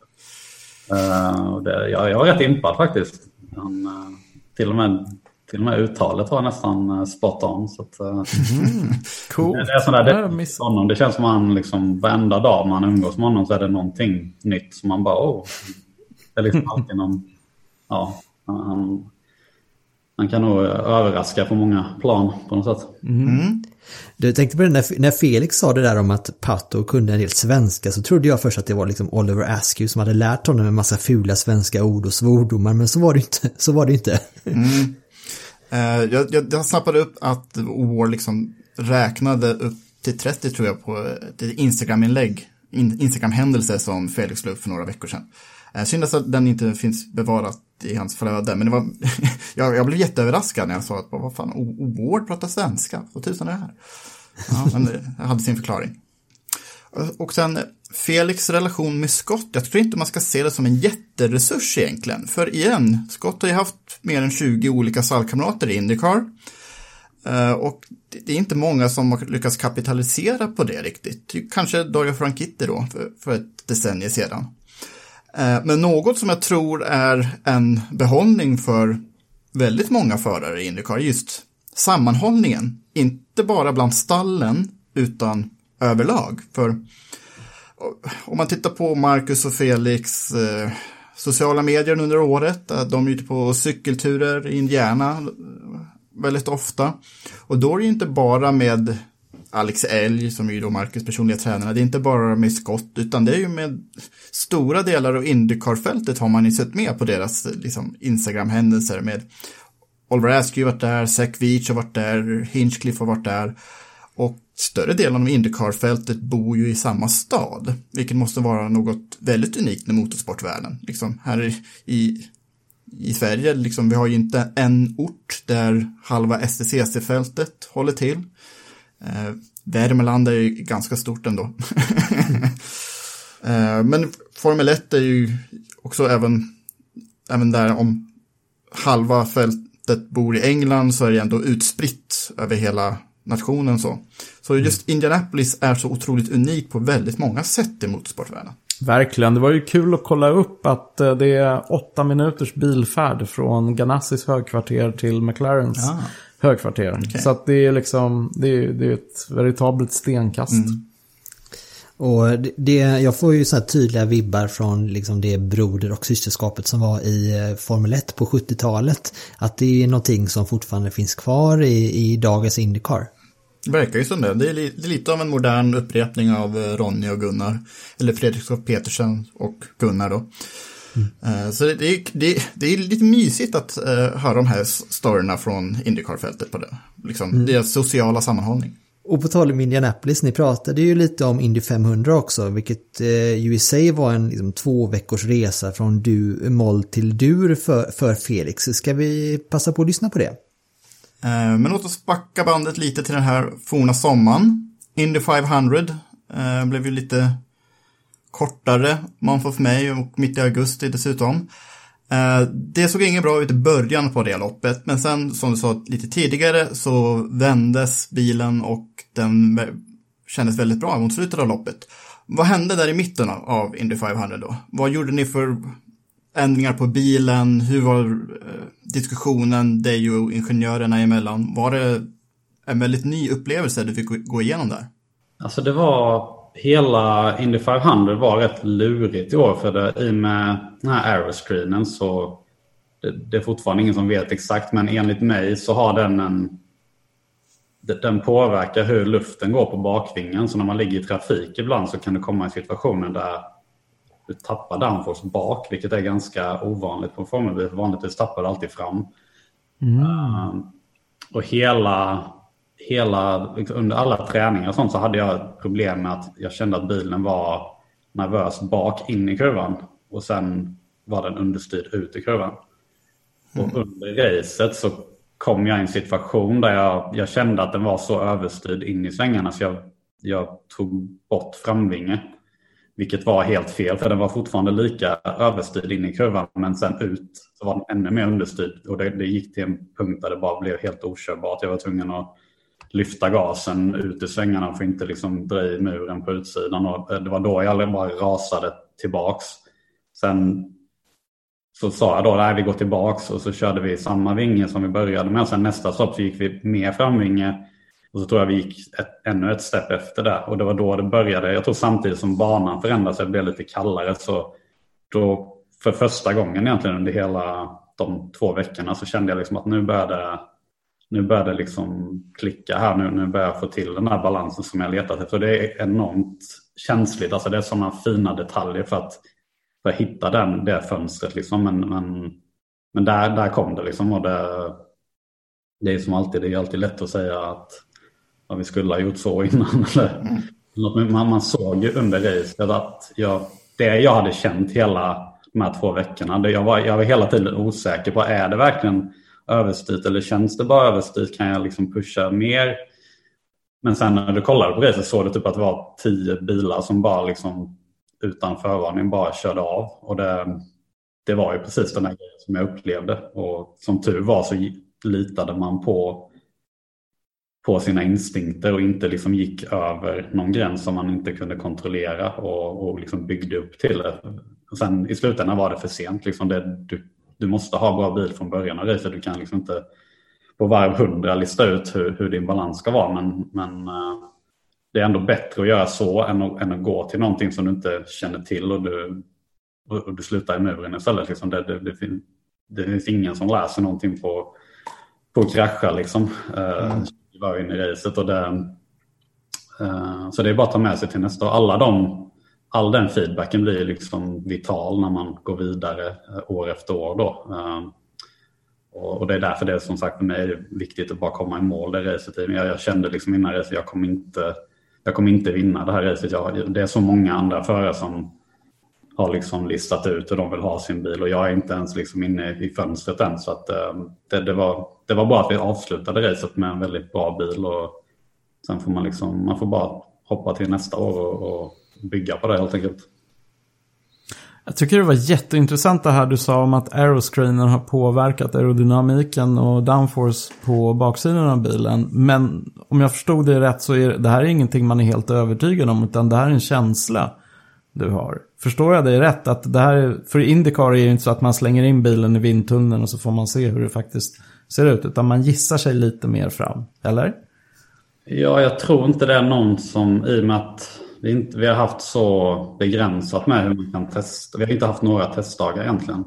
Uh, det, jag, jag var rätt impad faktiskt. Han, uh, till och med... Till och med uttalet var nästan spot on. Så att, mm. Cool. Det, det är sådär, det, miss honom. Det känns som att han liksom, varenda dag man umgås med honom så är det någonting nytt som man bara, åh. Det är liksom alltid någon, ja, han, han kan nog överraska på många plan på något sätt. Mm. Du tänkte på det, när, när Felix sa det där om att Pato kunde en del svenska, så trodde jag först att det var liksom Oliver Askew som hade lärt honom en massa fula svenska ord och svordomar, men så var det inte. Så var det inte. Mm. Uh, jag, jag, jag snappade upp att War liksom räknade upp till trettio tror jag på ett Instagram-inlägg, in, Instagram-händelse som Felix la upp för några veckor sedan. Uh, synd att den inte finns bevarat i hans flöde, men det var jag, jag blev jätteöverraskad när jag sa att vad fan, War pratar svenska, vad tusan är det här? Ja, men det hade sin förklaring. Och sen Felix relation med Scott, jag tror inte man ska se det som en jätteresurs egentligen. För igen, Scott har ju haft mer än tjugo olika stallkamrater i IndyCar. Och det är inte många som har lyckats kapitalisera på det riktigt. Kanske Dario Franchitti då, för, för ett decennium sedan. Men något som jag tror är en behållning för väldigt många förare i IndyCar, just sammanhållningen. Inte bara bland stallen, utan överlag. För om man tittar på Marcus och Felix eh, sociala medier under året, eh, de är ute på cykelturer i Indiana väldigt ofta. Och då är det inte bara med Alex Elg, som är ju då Marcus personliga tränare, det är inte bara med Scott, utan det är ju med stora delar av IndyCar-fältet har man ju sett med på deras liksom, Instagram-händelser med Oliver Askew har varit där, Zach Veach har varit där, Hinchcliffe har varit där. Och större delen av IndyCar-fältet bor ju i samma stad, vilket måste vara något väldigt unikt i motorsportvärlden. Liksom här i, i Sverige, liksom, vi har ju inte en ort där halva S T C C-fältet håller till. Eh, Värmeland är ju ganska stort ändå. eh, men Formel ett är ju också även, även där om halva fältet bor i England, så är det ändå utspritt över hela nationen så. Så just Indianapolis är så otroligt unik på väldigt många sätt i motorsportvärlden. Verkligen, det var ju kul att kolla upp att det är åtta minuters bilfärd från Ganassis högkvarter till McLarens ja. högkvarter. Okay. Så att det är liksom, det är, det är ett veritabelt stenkast. Mm. Och det, jag får ju så här tydliga vibbar från liksom det broder- och systerskapet som var i Formel ett på sjuttiotalet. Att det är någonting som fortfarande finns kvar i, i dagens IndyCar. Det verkar ju som det. Det är, li- det är lite av en modern upprepning av Ronny och Gunnar. Eller Fredrik Petersen och Gunnar då. Mm. Så det, det, är, det, det är lite mysigt att uh, höra de här storyna från IndyCar-fältet på det. Liksom, mm. Deras sociala sammanhållning. Och på tal om Indianapolis, ni pratade ju lite om Indy femhundra också, vilket eh, ju i sig var en liksom, två veckors resa från du, Moll till Dur för, för Felix. Ska vi passa på att lyssna på det? Eh, men låt oss backa bandet lite till den här forna sommaren. Indy femhundra eh, blev ju lite kortare month of May och mitt i augusti dessutom. Eh, det såg inget bra ut i början på det loppet, men sen som du sa lite tidigare så vändes bilen och den kändes väldigt bra mot slutet av loppet. Vad hände där i mitten av Indy femhundra då? Vad gjorde ni för ändringar på bilen? Hur var eh, diskussionen dig och ingenjörerna emellan? Var det en väldigt ny upplevelse du fick gå igenom där? Alltså det var... Hela Indy femhundra var rätt lurigt i år för det, i och med den här aeroscreenen så det, det är fortfarande ingen som vet exakt, men enligt mig så har den en den påverkar hur luften går på bakvingen, så när man ligger i trafik ibland så kan det komma i situationer där du tappar downforce bak, vilket är ganska ovanligt på formelbil. Vanligtvis tappar du alltid fram. Mm. Uh, och hela Hela, under alla träningar och sånt så hade jag problem med att jag kände att bilen var nervös bak in i kurvan och sen var den understyrd ut i kurvan. Mm. Och under racet så kom jag i en situation där jag, jag kände att den var så överstyrd in i svängarna så jag, jag tog bort framvinge. Vilket var helt fel, för den var fortfarande lika överstyrd in i kurvan, men sen ut så var den ännu mer understyrd. Och det, det gick till en punkt där det bara blev helt okörbart. Jag var tvungen att lyfta gasen ut i svängarna för att inte liksom dra i muren på utsidan. Och det var då jag bara rasade tillbaks. Sen så sa jag då, nej vi går tillbaks, och så körde vi samma vinge som vi började med. Sen nästa stopp så gick vi med framvinge. Och så tror jag vi gick ett, ännu ett steg efter det. Och det var då det började. Jag tror samtidigt som banan förändrades och blev lite kallare. Så då för första gången egentligen under hela de två veckorna så kände jag liksom att nu började, nu började liksom klicka här. Nu, nu börjar jag få till den här balansen som jag letat efter. Det är enormt känsligt. Alltså det är sådana fina detaljer för att, för att hitta den, det fönstret. Liksom. Men, men, men där, där kom det liksom. Och det, det är som alltid, det är alltid lätt att säga att ja, vi skulle ha gjort så innan. Eller, mm. man, man såg ju under racet att jag, det jag hade känt hela de här två veckorna, det jag, var, jag var hela tiden osäker på, är det verkligen överstyrt eller känns det bara överstyrt? Kan jag liksom pusha mer? Men sen när du kollade på racet såg det typ att det var tio bilar som bara liksom utan förvarning bara körde av. Och det, det var ju precis den här grejen som jag upplevde. Och som tur var så litade man på på sina instinkter och inte liksom gick över någon gräns som man inte kunde kontrollera och, och liksom byggde upp till det. Och sen i slutändan var det för sent. Liksom det, du, du måste ha bra bil från början av racet. Du kan liksom inte på varv hundra lista ut hur, hur din balans ska vara. Men, men det är ändå bättre att göra så än att, än att gå till någonting som du inte känner till och du, och, och du slutar i muren istället. Liksom det, det, det, fin, det finns ingen som läser någonting på, på krascha liksom. Mm. Var inne i racet och det, uh, så det är bara att ta med sig till nästa år. Alla de, all den feedbacken blir liksom vital när man går vidare uh, år efter år då. Uh, och, och det är därför det är som sagt för mig är viktigt att bara komma i mål det racet. Jag, jag kände liksom innan racet, jag kommer inte jag kommer inte vinna det här racet. Jag, det är så många andra förare som har liksom listat ut hur de vill ha sin bil och jag är inte ens liksom inne i fönstret än, så att uh, det, det var det var bara att vi avslutade racet med en väldigt bra bil och sen får man liksom man får bara hoppa till nästa år och, och bygga på det helt enkelt. Jag tycker det var jätteintressant det här du sa om att aeroscreenen har påverkat aerodynamiken och downforce på baksidan av bilen, men om jag förstod det rätt så är det här ingenting man är helt övertygad om, utan det här är en känsla du har. Förstår jag dig rätt? Att det här, för IndyCar är det inte så att man slänger in bilen i vindtunneln och så får man se hur det faktiskt ser ut, utan man gissar sig lite mer fram, eller? Ja, jag tror inte det är någon som, i och med att vi, inte, vi har haft så begränsat med hur man kan testa. Vi har inte haft några testdagar egentligen.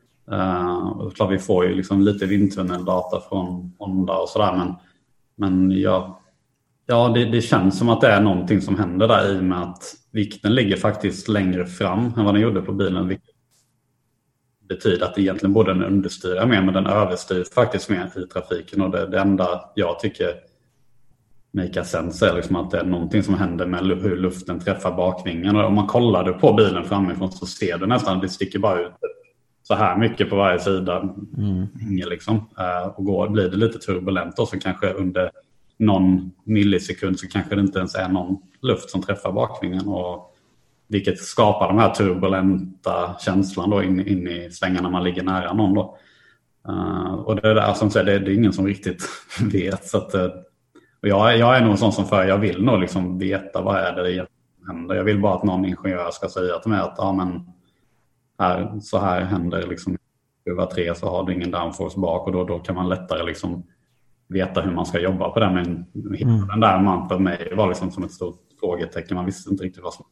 Uh, klart vi får ju liksom lite vindtunneldata från Honda och sådär, men, men ja, ja det, det känns som att det är någonting som händer där, i och med att vikten ligger faktiskt längre fram än vad den gjorde på bilen, vilket betyder att det egentligen borde den understyra mer, men den överstyr faktiskt mer i trafiken. Och det, det enda jag tycker make sense är liksom att det är någonting som händer med hur luften träffar bakvingen. Och om man kollar på bilen framifrån så ser du nästan att det sticker bara ut så här mycket på varje sida. Mm. Liksom. Och går, blir det lite turbulent då, så kanske under någon millisekund så kanske det inte ens är någon luft som träffar bakvingen. Och vilket skapar de här turbulenta känslan då in, in i svängarna när man ligger nära någon då. Uh, och det, där, som säger, det, det är ingen som riktigt vet. Så att, och jag, jag är nog en sån som för jag vill nog liksom veta vad är det egentligen händer. Jag vill bara att någon ingenjör ska säga till mig att ja, men här, så här händer liksom i kurva tre, så har du ingen downforce bak, och då, då kan man lättare liksom veta hur man ska jobba på det. Men mm. den där man för mig var liksom som ett stort frågetecken. Man visste inte riktigt vad som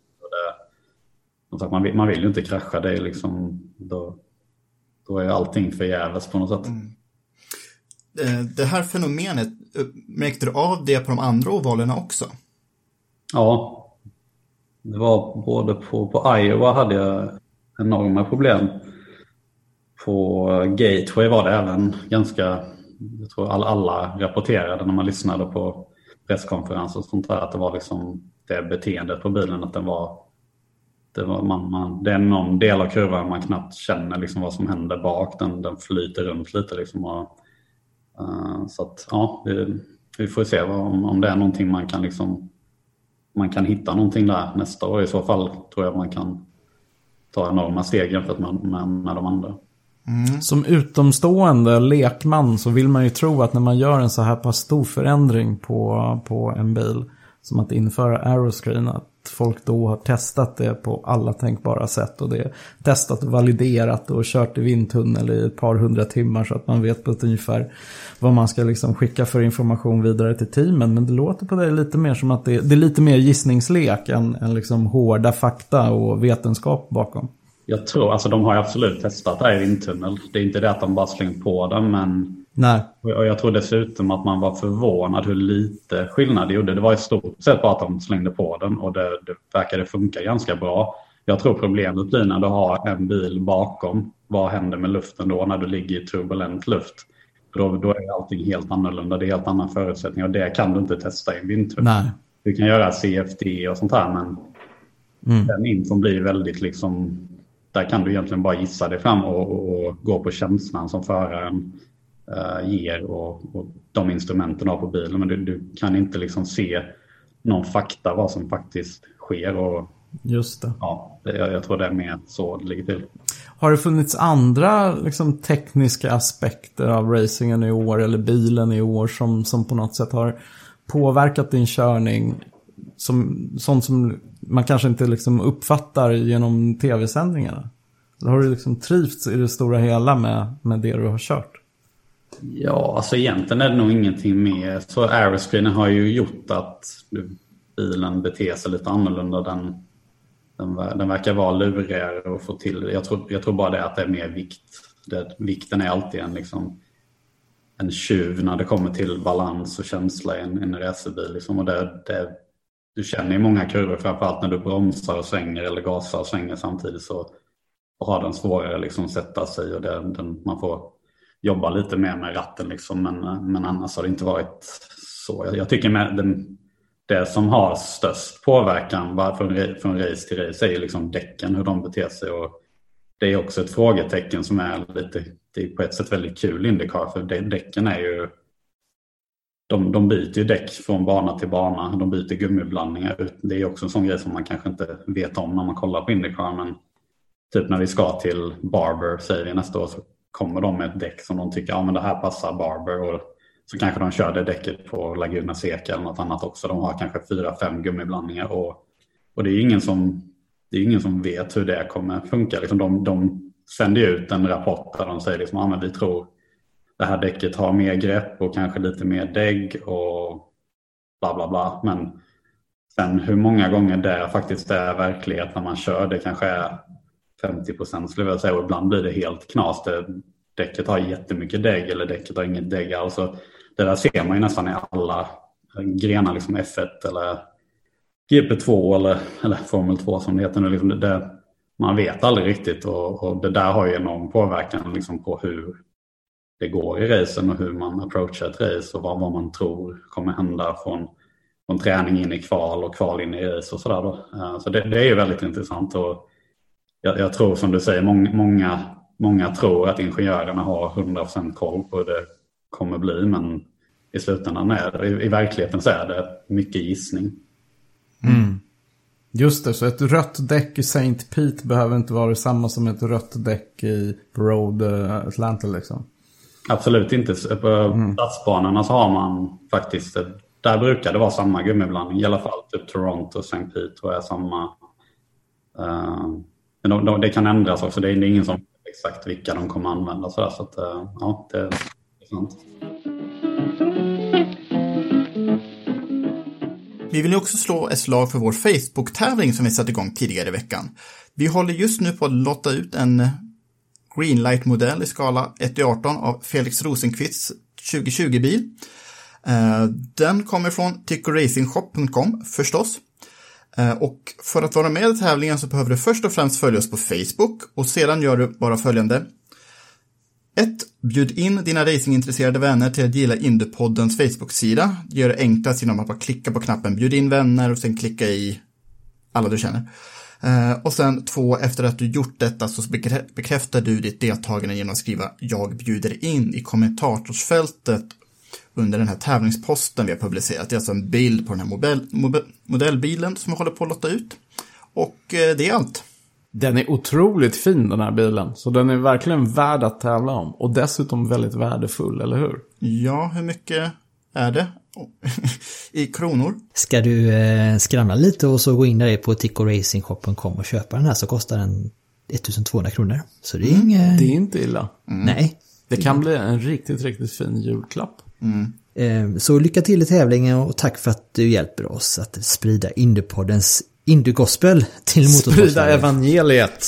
det. Man vill, man vill ju inte krascha, det är liksom då, då är allting förgäves på något sätt. Mm. Det här fenomenet, märkte du av det på de andra ovalerna också? Ja, det var både på, på Iowa hade jag enorma problem. På Gateway var det även ganska, jag tror alla, alla rapporterade när man lyssnade på presskonferenser och sånt där, att det var liksom det beteendet på bilen, att den var, det, var man, man, det är någon del av kurvan man knappt känner liksom vad som händer bak, den, den flyter runt lite liksom. Och, uh, så att ja, vi, vi får se vad, om, om det är någonting man kan liksom, man kan hitta någonting där nästa år. I så fall tror jag man kan ta enorma steg jämfört med, med, med de andra. Mm. Som utomstående lekman så vill man ju tro att när man gör en så här pass stor förändring på, på en bil, som att införa aeroscreen, att folk då har testat det på alla tänkbara sätt, och det är testat och validerat och kört i vindtunnel i ett par hundra timmar, så att man vet på ett ungefär vad man ska liksom skicka för information vidare till teamen. Men det låter på det lite mer som att det, det är lite mer gissningslek än, än liksom hårda fakta och vetenskap bakom. Jag tror, alltså de har ju absolut testat det här i vindtunnel. Det är inte det att de bara slänger på den, men nej. Och jag tror dessutom att man var förvånad hur lite skillnad det gjorde. Det var i stort sett bara att de slängde på den, och det, det verkade funka ganska bra. Jag tror problemet blir när du har en bil bakom. Vad händer med luften då när du ligger i turbulent luft? Då, då är allting helt annorlunda. Det är helt annan förutsättning, och det kan du inte testa i en vindtunnel. Nej. Du kan göra C F D och sånt här, men mm. den infon blir väldigt liksom... Där kan du egentligen bara gissa dig fram och, och, och gå på känslan som föraren uh, ger och, och de instrumenten har på bilen. Men du, du kan inte liksom se någon fakta vad som faktiskt sker. Och, just det. Ja, det, jag, jag tror det är mer så det ligger till. Har det funnits andra liksom, tekniska aspekter av racingen i år eller bilen i år som, som på något sätt har påverkat din körning? Som, sånt som man kanske inte liksom uppfattar genom tv-sändningarna? Eller har du liksom trivts i det stora hela med, med det du har kört? Ja, alltså egentligen är det nog ingenting mer. Så aeroscreenen har ju gjort att bilen beter sig lite annorlunda. Den, den, den verkar vara lurigare och få till. Jag tror, jag tror bara det att det är mer vikt. Det, vikten är alltid en, liksom, en tjuv när det kommer till balans och känsla i en, en racerbil. Liksom. Och det, det Du känner i många kurvor, framförallt när du bromsar och svänger eller gasar och svänger samtidigt, så har den svårare liksom att sätta sig, och det, den, man får jobba lite mer med ratten liksom, men, men annars har det inte varit så. Jag, jag tycker med den, det som har störst påverkan bara från, från race till race är liksom däcken, hur de beter sig, och det är också ett frågetecken som är lite, det är på ett sätt väldigt kul IndyCar, för det, däcken är ju De, de byter ju däck från bana till bana. De byter gummiblandningar. Det är också en sån grej som man kanske inte vet om när man kollar på IndyCar. Men typ när vi ska till Barber, säger vi nästa år, så kommer de med ett däck som de tycker, ja men det här passar Barber. Och så kanske de kör det däcket på Laguna Seca eller något annat också. De har kanske fyra, fem gummiblandningar. Och, och det är ingen som, det är ingen som vet hur det kommer funka. Liksom de, de sänder ut en rapport där de säger liksom, ja men vi tror det här däcket har mer grepp och kanske lite mer dägg och bla bla bla. Men sen hur många gånger det faktiskt är verklighet när man kör, det kanske är femtio procent skulle jag säga, och ibland blir det helt knas. Det, däcket har jättemycket dägg eller däcket har inget dägg. Alltså, det där ser man ju nästan i alla grenar, liksom F ett eller G P två eller, eller Formel två som det heter nu. Liksom det, det, man vet aldrig riktigt och, och det där har ju enorm påverkan liksom på hur det går i racen och hur man approachar ett race och vad, vad man tror kommer hända från, från träning in i kval och kval in i race och sådär då. Så det, det är ju väldigt intressant och jag, jag tror som du säger, många, många, många tror att ingenjörerna har hundra procent koll på hur det kommer bli, men i slutändan är det, i, i verkligheten så är det mycket gissning. Mm. Just det, så ett rött däck i Saint Pete behöver inte vara samma som ett rött däck i Road Atlanta liksom. Absolut inte. På mm. stadsbanorna så har man faktiskt, där brukar det vara samma gummiblandning, i alla fall typ Toronto och Saint Pete tror jag är samma. Uh, men de, de, det kan ändras också, det är, det är ingen som exakt vilka de kommer använda så, där, så att, uh, ja, det är sant. Vi vill ju också slå ett slag för vår Facebook-tävling som vi satt igång tidigare i veckan. Vi håller just nu på att lotta ut en Greenlight-modell i skala ett till arton av Felix Rosenqvists tjugo tjugo-bil. Den kommer från tico racing shop punkt com förstås. Och för att vara med i tävlingen så behöver du först och främst följa oss på Facebook och sedan gör du bara följande. ett. Bjud in dina racingintresserade vänner till att gilla Indypoddens Facebook-sida. Det gör det enklast genom att bara klicka på knappen bjud in vänner och sen klicka i alla du känner. Uh, och sen två, efter att du gjort detta så bekräftar du ditt deltagande genom att skriva jag bjuder in i kommentatorsfältet under den här tävlingsposten vi har publicerat. Det är alltså en bild på den här modell, modell, modellbilen som vi håller på att lotta ut. Och uh, det är allt. Den är otroligt fin den här bilen. Så den är verkligen värd att tävla om. Och dessutom väldigt värdefull, eller hur? Ja, hur mycket är det i kronor? Ska du eh, skramla lite och så gå in där på tico racing shop punkt com och köpa den här så kostar den ettusentvåhundra kronor. Så det är, mm. inga... det är inte illa. Mm. Nej. Det kan bli en riktigt, riktigt fin julklapp. Mm. Eh, så lycka till i tävlingen och tack för att du hjälper oss att sprida Indypoddens Indy-gospel till motorsportsverige. Sprida evangeliet.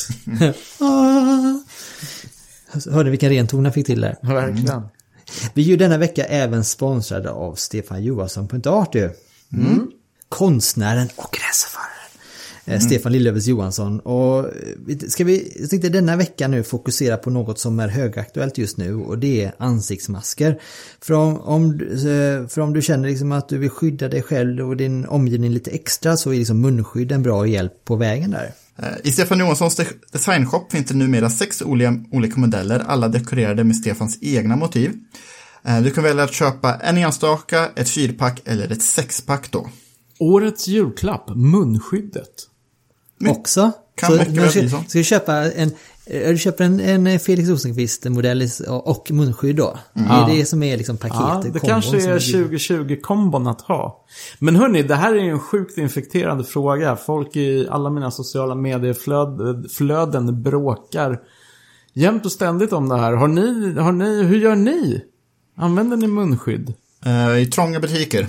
ah. Hörde vilken renton jag fick till där. Verkligen. Mm. Vi är ju denna vecka även sponsrade av Stefan Johansson punkt arty. Mm. Konstnären och racerföraren. Mm. Stefan Lillövers Johansson. Och ska vi, jag tänkte denna vecka nu fokusera på något som är högaktuellt just nu och det är ansiktsmasker. För om, om, för om du känner liksom att du vill skydda dig själv och din omgivning lite extra så är liksom munskydd en bra hjälp på vägen där. I Stefan Johanssons designshop finns det numera sex olika, olika modeller, alla dekorerade med Stefans egna motiv. Du kan välja att köpa en enstaka, ett fyrpack eller ett sexpack då. Årets julklapp, munskyddet. My- Också. Kan så mycket ska, ska du köpa en, du köper en, en Felix Rosenqvist modell och munskydd då. Mm. Det är det som är liksom paketet. Ja, det kanske är tjugo tjugo-kombon att ha. Men hörni, det här är ju en sjukt infekterande fråga. Folk i alla mina sociala medieflöden bråkar jämt och ständigt om det här. Har ni, har ni, hur gör ni? Använder ni munskydd? Uh, I trånga butiker.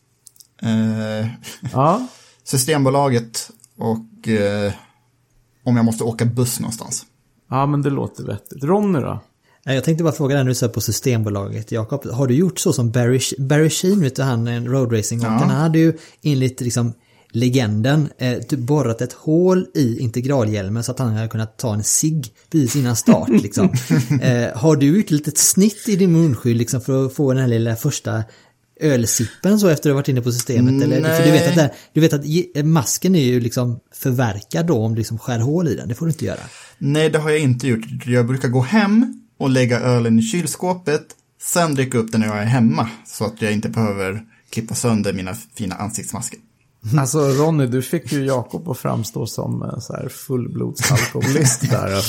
Uh, ja. Systembolaget och uh, om jag måste åka buss någonstans. Ja, men det låter vettigt. Ronny då? Jag tänkte bara fråga dig nu så på Systembolaget. Jakob, har du gjort så som Barry, Barry Sheen, vet du, han en roadracing, ja. Han hade ju enligt liksom legenden eh, typ borrat ett hål i integralhjälmen så att han hade kunnat ta en cigg vid sina start liksom. eh, har du gjort ett litet snitt i din munskydd liksom för att få den här lilla första ölsippen så efter att du varit inne på systemet? Eller, för du vet att, där, du vet att masken är ju liksom förverkad då om du liksom skär hål i den. Det får du inte göra. Nej, det har jag inte gjort. Jag brukar gå hem och lägga ölen i kylskåpet, sen dricka upp den när jag är hemma så att jag inte behöver klippa sönder mina fina ansiktsmasker. Alltså Ronny, du fick ju Jakob att framstå som så här fullblodsalkoholist där. Alltså.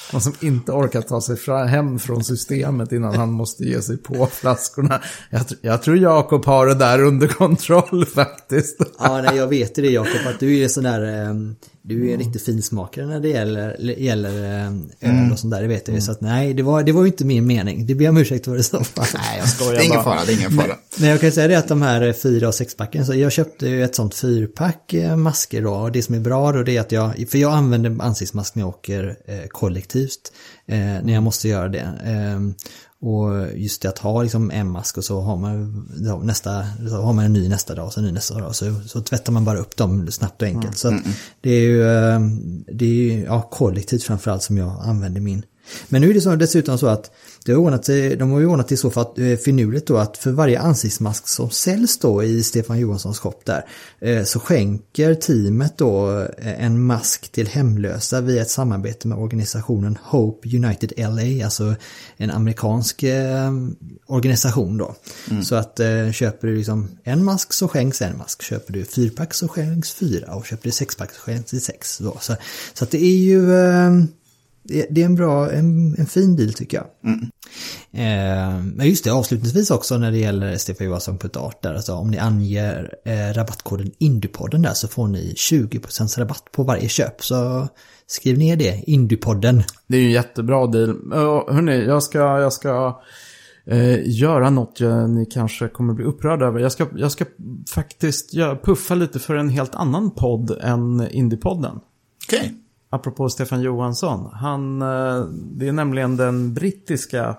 Och som inte orkar ta sig fram, hem från systemet innan han måste ge sig på flaskorna. Jag, jag tror Jakob har det där under kontroll faktiskt. Ja, nej, jag vet det Jakob, att du är sån där, du är en riktigt finsmakare när det gäller, gäller öl och sånt där, det vet jag. Mm. Så att nej, det var, det var ju inte min mening. Det ber jag om ursäkt för det så. Nej, jag skojar. Det är ingen fara, det är ingen fara. Men, men jag kan säga det att de här fyra och sexpacken, så jag köpte ju ett sånt fyrpack masker då, och det som är bra då det är att jag, för jag använder ansiktsmask när jag åker eh, kollektivt, eh, när jag måste göra det. Eh, och just det att ha liksom en mask och så har man då, nästa, så har man en ny nästa dag och så en ny nästa dag, så, så tvättar man bara upp dem snabbt och enkelt. Mm. Så att det är ju, det är ju ja, kollektivt framförallt som jag använder min. Men nu är det så, dessutom så att det har ordnat, de har ju ordnat det så för att finurligt då att för varje ansiktsmask som säljs då i Stefan Johanssons shop där, så skänker teamet då en mask till hemlösa via ett samarbete med organisationen Hope United L A, alltså en amerikansk eh, organisation då. Mm. Så att eh, köper du liksom en mask så skänks en mask, köper du fyrpack så skänks fyra och köper du sexpack så skänks sex då. Så, så att det är ju eh, det är en bra, en, en fin deal tycker jag. Mm. Eh, men just det, avslutningsvis också när det gäller Stefan Johansson punkt art där, alltså om ni anger eh, rabattkoden Indiepodden där så får ni tjugo procent rabatt på varje köp. Så skriv ner det, Indiepodden. Det är ju en jättebra deal. Uh, hörrni, jag ska, jag ska eh, göra något jag, ni kanske kommer bli upprörda över. Jag ska, jag ska faktiskt jag, puffa lite för en helt annan podd än Indiepodden. Okej. Okay. Apropå Stefan Johansson, han, det är nämligen den brittiska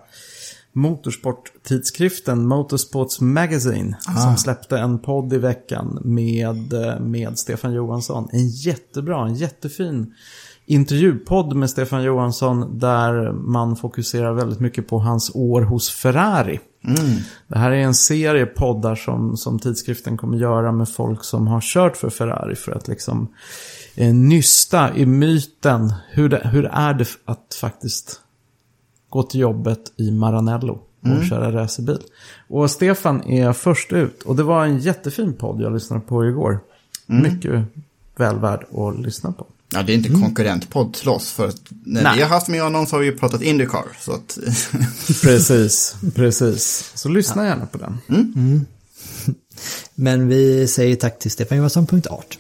motorsporttidskriften Motorsports Magazine ah. som släppte en podd i veckan med, med Stefan Johansson. En jättebra, en jättefin intervjupodd med Stefan Johansson där man fokuserar väldigt mycket på hans år hos Ferrari. Mm. Det här är en serie poddar som, som tidskriften kommer göra med folk som har kört för Ferrari för att liksom nysta i myten. Hur, det, hur är det att faktiskt gå till jobbet i Maranello och mm. köra racerbil? Och Stefan är först ut. Och det var en jättefin podd jag lyssnade på igår. Mm. Mycket välvärd att lyssna på. Ja, det är inte konkurrentpodd till oss. För att när Nej. vi har haft med honom så har vi pratat IndyCar. Så att... precis, precis. Så lyssna ja. gärna på den. Mm. Mm. Men vi säger tack till Stefan Johansson punkt art.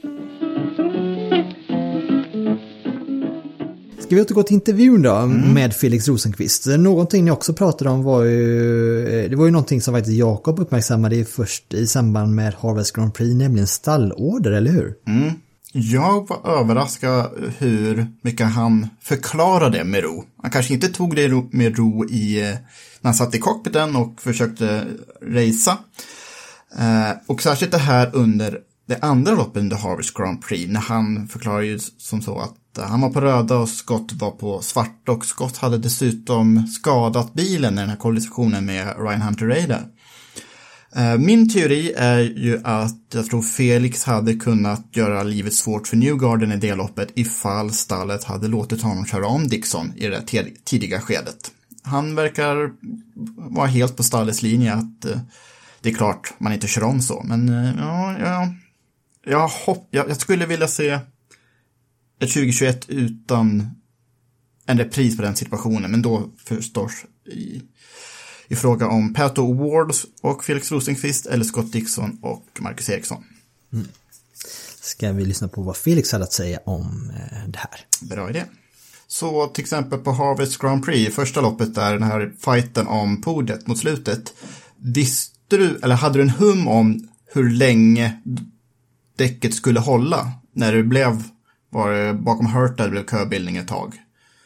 Ska vi återgå till intervjun då mm. med Felix Rosenqvist. Någonting ni också pratade om var ju, det var ju någonting som faktiskt Jakob uppmärksammade först i samband med Harvest Grand Prix, nämligen stallorder, eller hur? Mm. Jag var överraskad hur mycket han förklarade med ro. Han kanske inte tog det med ro i, när han satt i cockpiten och försökte racea. Eh, och särskilt det här under det andra loppet under Harvest Grand Prix, när han förklarar ju som så att han var på röda och Scott var på svarta, och Scott hade dessutom skadat bilen i den här kollisionen med Ryan Hunter-Reay. Min teori är ju att jag tror Felix hade kunnat göra livet svårt för Newgarden i det loppet ifall stallet hade låtit honom köra om Dixon i det tidiga skedet. Han verkar vara helt på stallets linje att det är klart man inte kör om så. Men ja, ja jag, hopp, jag, jag skulle vilja se ett tjugohundratjugoett utan en repris på den situationen, men då förstås i, i fråga om Pato O'Ward och Felix Rosenqvist eller Scott Dixon och Marcus Eriksson. Mm. Ska vi lyssna på vad Felix hade att säga om eh, det här? Bra idé. Så till exempel på Harvest Grand Prix, första loppet där, den här fighten om podiet mot slutet, visste du, eller hade du en hum om hur länge däcket skulle hålla när det blev, var det bakom Hurt där det blev köbildning ett tag?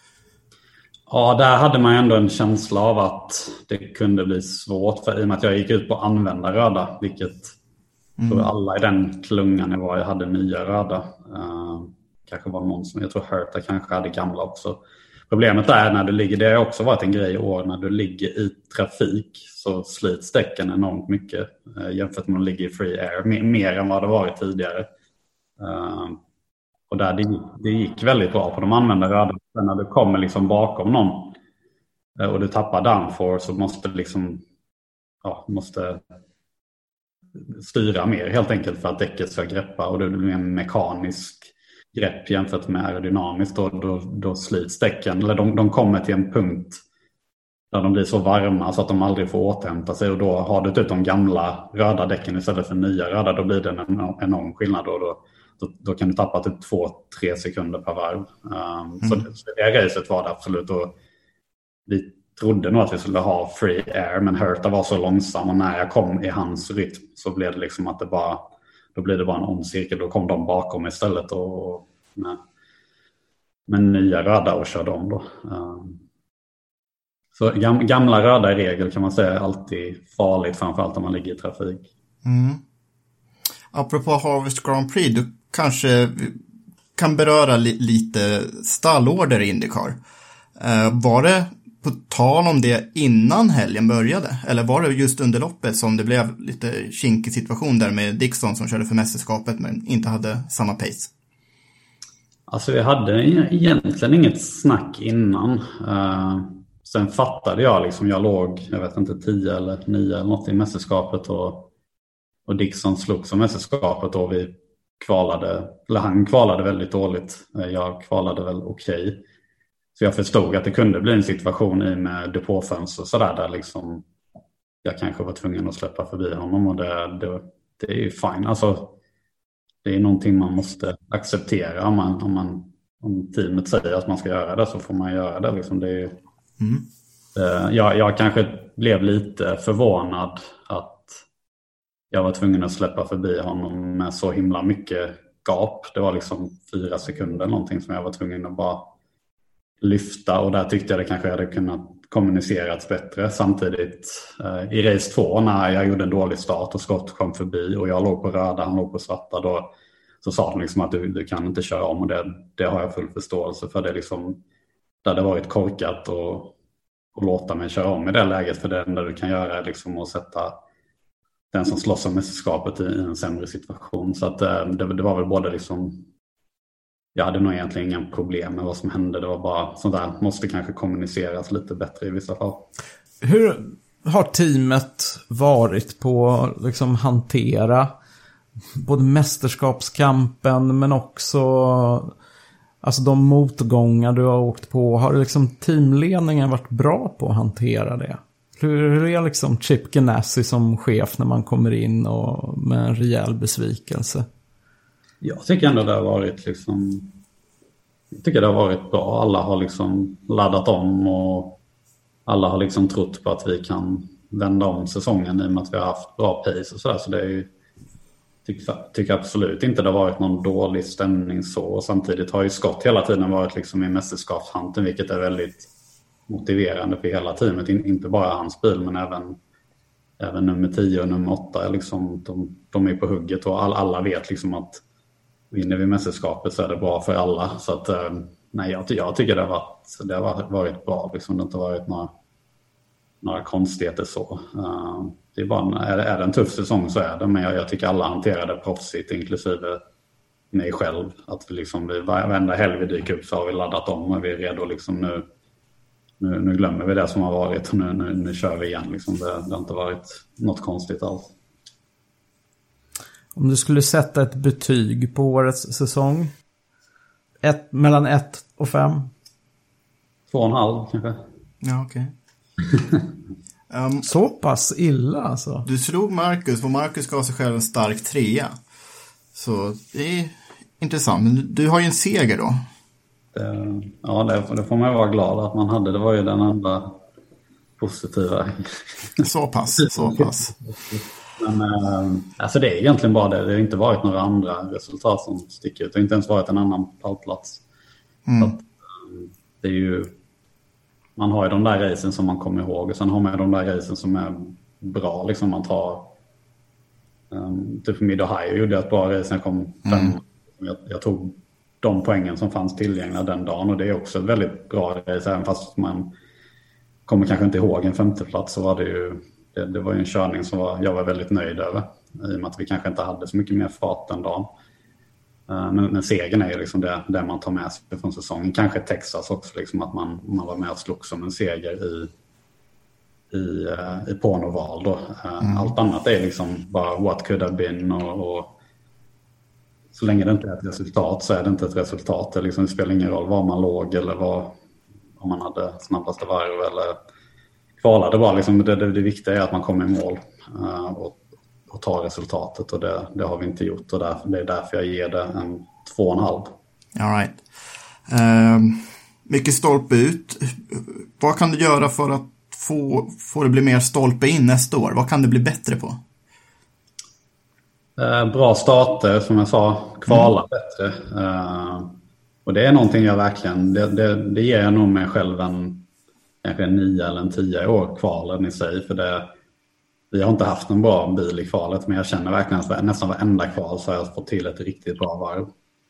Ja, där hade man ändå en känsla av att det kunde bli svårt, för i och med att jag gick ut på att använda röda, vilket mm. tror alla i den klungan jag var, jag hade nya röda. Uh, kanske var någon som, jag tror Hurt kanske hade gamla också. Problemet är när du ligger, det har också varit en grej i år, när du ligger i trafik så slits däcken enormt mycket uh, jämfört med att man ligger i free air, mer, mer än vad det varit tidigare. Uh, och där det, det gick väldigt bra på de använda röda. Sen när du kommer liksom bakom någon uh, och du tappar downforce så måste liksom ja, måste styra mer helt enkelt för att däcket ska greppa, och det blir en mekanisk grepp jämfört med aerodynamiskt. Då, då, då slits däcken, eller de, de kommer till en punkt där de blir så varma så att de aldrig får återhämta sig. Och då har du ut de gamla röda däcken istället för nya röda. Då blir det en enorm skillnad. Då, då, då, då kan du tappa typ två tre sekunder per varv. Um, mm. Så, så det racet var det absolut. Och vi trodde nog att vi skulle ha free air, men Herta var så långsam. Och när jag kom i hans rytm så blev det liksom att det bara... Då blir det bara en omcirkel. Då kom de bakom istället och med, med nya röda och körde om då. Um, Så gamla röda i regel kan man säga är alltid farligt, framförallt om man ligger i trafik. Mm. Apropå Harvest Grand Prix, du kanske kan beröra li- lite stallorder i IndyCar. Uh, var det på tal om det innan helgen började? Eller var det just under loppet som det blev lite kinkig situation där med Dixon som körde för mästerskapet men inte hade samma pace? Alltså vi hade egentligen inget snack innan. Uh... Sen fattade jag liksom, jag låg, jag vet inte, tio eller nio eller något i mästerskapet och, och Dixon slog som mästerskapet och vi kvalade, eller han kvalade väldigt dåligt. Jag kvalade väl okej. Okay. Så jag förstod att det kunde bli en situation i med depåfönster och sådär där liksom jag kanske var tvungen att släppa förbi honom och det, det, det är ju fine. Alltså det är någonting man måste acceptera om man, om man om teamet säger att man ska göra det så får man göra det liksom. Det är ju Mm. Jag, jag kanske blev lite förvånad att jag var tvungen att släppa förbi honom med så himla mycket gap. Det var liksom fyra sekunder någonting som jag var tvungen att bara lyfta och där tyckte jag det kanske hade kunnat kommunicerats bättre. Samtidigt eh, i race två när jag gjorde en dålig start och Scott kom förbi och jag låg på röda, han låg på svarta, då så sa de liksom att du, du kan inte köra om och det, det har jag full förståelse för. Det liksom det hade varit korkat och, och låta mig köra om i det läget, för det enda du kan göra är liksom att sätta den som slåss om mästerskapet i, i en sämre situation. Så att det, det var väl både liksom, jag hade nog egentligen inga problem med vad som hände. Det var bara sånt där, måste kanske kommuniceras lite bättre i vissa fall. Hur har teamet varit på liksom hantera både mästerskapskampen men också alltså de motgångar du har åkt på? Har liksom teamledningen varit bra på att hantera det? Hur, hur är liksom Chip Ganassi som chef när man kommer in och med en rejäl besvikelse? Jag tycker ändå det har varit liksom, jag tycker det har varit bra. Alla har liksom laddat om och alla har liksom trott på att vi kan vända om säsongen i och med att vi har haft bra pace och sådär. Så det är ju, tycker, tycker absolut inte det har varit någon dålig stämning så. Och samtidigt har ju Scott hela tiden varit liksom i mästerskapshanten, vilket är väldigt motiverande för hela teamet. Inte bara hans bil men även, även nummer tio och nummer åtta. Liksom, de, de är på hugget och all, alla vet liksom att vinner vi mästerskapet så är det bra för alla. Så att, nej, jag, jag tycker det har varit, det har varit bra. Liksom, det har inte varit några, några konstigheter så. Uh, det är, bara, är, det, är det en tuff säsong så är det. Men jag, jag tycker alla hanterar det proffsigt, inklusive mig själv. Att vi liksom, vi, varenda helg vi dyker upp så har vi laddat om och vi är redo liksom nu. Nu, nu glömmer vi det som har varit och nu, nu, nu kör vi igen. Liksom. Det, det har inte varit något konstigt alls. Om du skulle sätta ett betyg på årets säsong, ett, mellan ett och fem? Två och en halv kanske. Ja, okej. Okay. um, Så pass illa alltså. Du slog Marcus, och Marcus gav sig själv en stark trea. Så det är intressant. Men du har ju en seger då. Det, ja, det, det får man vara glad att man hade. Det var ju den enda positiva. Så pass, så pass. Men äh, alltså det är egentligen bara det. Det har inte varit några andra resultat som sticker ut. Det har inte ens varit en annan pallplats. Mm. Att, det är ju, man har ju de där racen som man kommer ihåg. Och sen har man ju de där racen som är bra. Liksom man tar um, typ Mid-Ohio gjorde jag ett bra race när jag kom fem. Mm. Jag, jag tog de poängen som fanns tillgängliga den dagen. Och det är också ett väldigt bra race. Även fast man kommer kanske inte ihåg en femteplats så var det ju Det, det var ju en körning som var, jag var väldigt nöjd över. I och med att vi kanske inte hade så mycket mer fart den dagen. Uh, men, men segern är ju liksom det, det man tar med sig från säsongen. Kanske Texas också, liksom att man, man var med och slog som en seger i, i, uh, i Pornoval. Då. Uh, mm. Allt annat är liksom bara what could have been. Och, och så länge det inte är ett resultat så är det inte ett resultat. Det, liksom, det spelar ingen roll var man låg eller var, om man hade snabbaste varv eller kvalade bara. Liksom, det, det, det viktiga är att man kommer i mål uh, och, och tar resultatet, och det, det har vi inte gjort, och därför, det är därför jag ger det en två och en halv. All right. Um, mycket stolpe ut. Vad kan du göra för att få, få det bli mer stolpe in nästa år? Vad kan det bli bättre på? Uh, bra starter, som jag sa. Kvala mm. bättre. Uh, och det är någonting jag verkligen, det, det, det ger jag nog mig själv en kanske en nio eller en tio år kvalen i sig, för det, vi har inte haft någon bra bil i kvalet, men jag känner verkligen att nästan varenda kval så har jag fått till ett riktigt bra varv.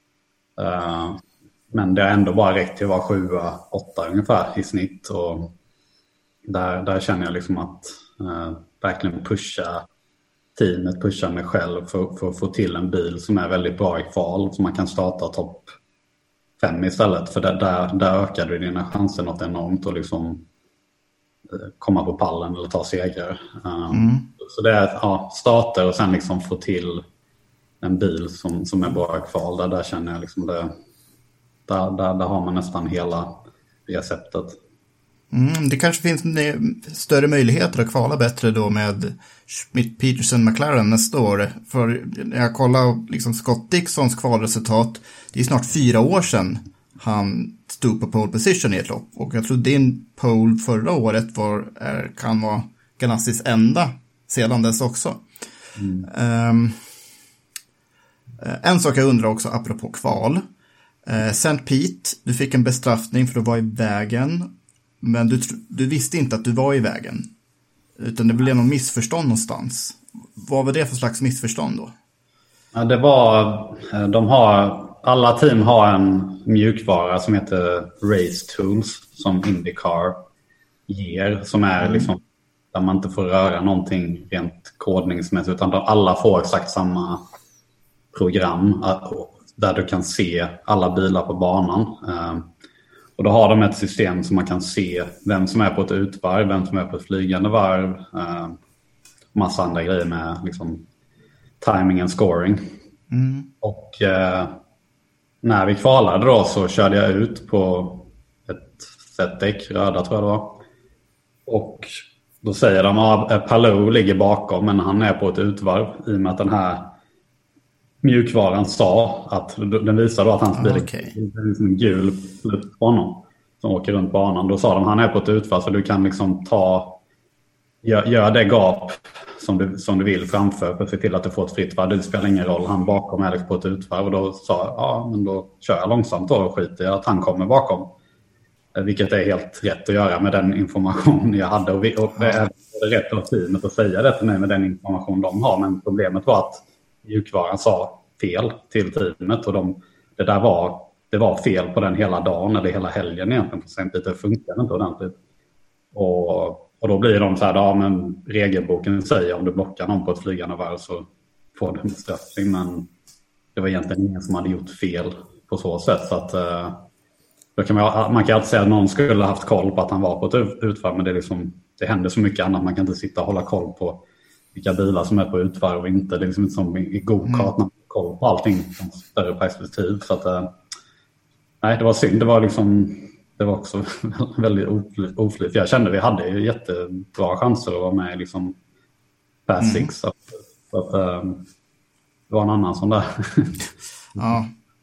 Uh, men det har ändå bara räckt till att vara sju, åtta ungefär i snitt, och där, där känner jag liksom att uh, verkligen pusha teamet, pusha mig själv för, för att få till en bil som är väldigt bra i kval, så man kan starta topp fem istället, för där, där, där ökar du dina chanser något enormt och liksom komma på pallen eller ta segrar. Um, mm. Så det är ja, starter och sen liksom få till en bil som, som är bra i kval. Där, där känner jag liksom det, där, där, där har man nästan hela receptet. Mm, det kanske finns större möjligheter att kvala bättre då med Schmidt, Peterson, McLaren nästa år. För när jag kollar liksom Scott Dixons kvalresultat, det är snart fyra år sedan han stod på pole position i ett lopp. Och jag tror din pole förra året var, är, kan vara Ganassis enda sedan dess också. Mm. Um, en sak jag undrar också apropå kval. Uh, Saint Pete, du fick en bestraffning för att vara i vägen. Men du, du visste inte att du var i vägen. Utan det blev någon missförstånd någonstans. Vad var det för slags missförstånd då? Ja, det var, de har, alla team har en mjukvara som heter Race Tools, som IndyCar ger, som är mm. liksom, där man inte får röra någonting rent kodningsmässigt, utan alla får exakt samma program där du kan se alla bilar på banan. Och då har de ett system som man kan se vem som är på ett utvarv, vem som är på ett flygande varv. Eh, massa andra grejer med liksom, timing and scoring. Mm. Och eh, när vi kvalade då så körde jag ut på ett set däck, röda tror jag det var. Och då säger de att Palou ligger bakom, men han är på ett utvarv i och med att den här mjukvaran sa att den visar då att hans bil okay. är en gul plutt på honom som åker runt banan. Då sa de han är på ett utfall, så du kan liksom ta gör, gör det gap som du, som du vill framför för att se till att du får ett fritt varv. Det spelar ingen roll, han bakom är på ett utvarv. Och då sa jag, ja men då kör jag långsamt då och skiter jag att han kommer bakom. Vilket är helt rätt att göra med den information jag hade, och, vi, och det är rätt av teamet att säga det till mig med den information de har. Men problemet var att mjukvaran sa fel till teamet, och de, det där var, det var fel på den hela dagen eller hela helgen egentligen. På Saint Peter funkar inte ordentligt. Och, och då blir de så här, ja men regelboken säger om du blockar någon på ett flygande varv så får du en straffning. Men det var egentligen ingen som hade gjort fel på så sätt. Så att, då kan man, man kan alltid säga att någon skulle ha haft koll på att han var på ett utvarv, men det, är liksom, det händer så mycket annat. Man kan inte sitta och hålla koll på vilka bilar som är på utvarv och inte. Det är liksom inte som i go-kart när man har koll på allting från större perspektiv. Så att, äh, nej, det var synd. Det var liksom, det var också väldigt oflyt. Jag kände att vi hade ju jättebra chanser att vara med i liksom Fast Six. Så, så att, äh, det var en annan sån där. Ja.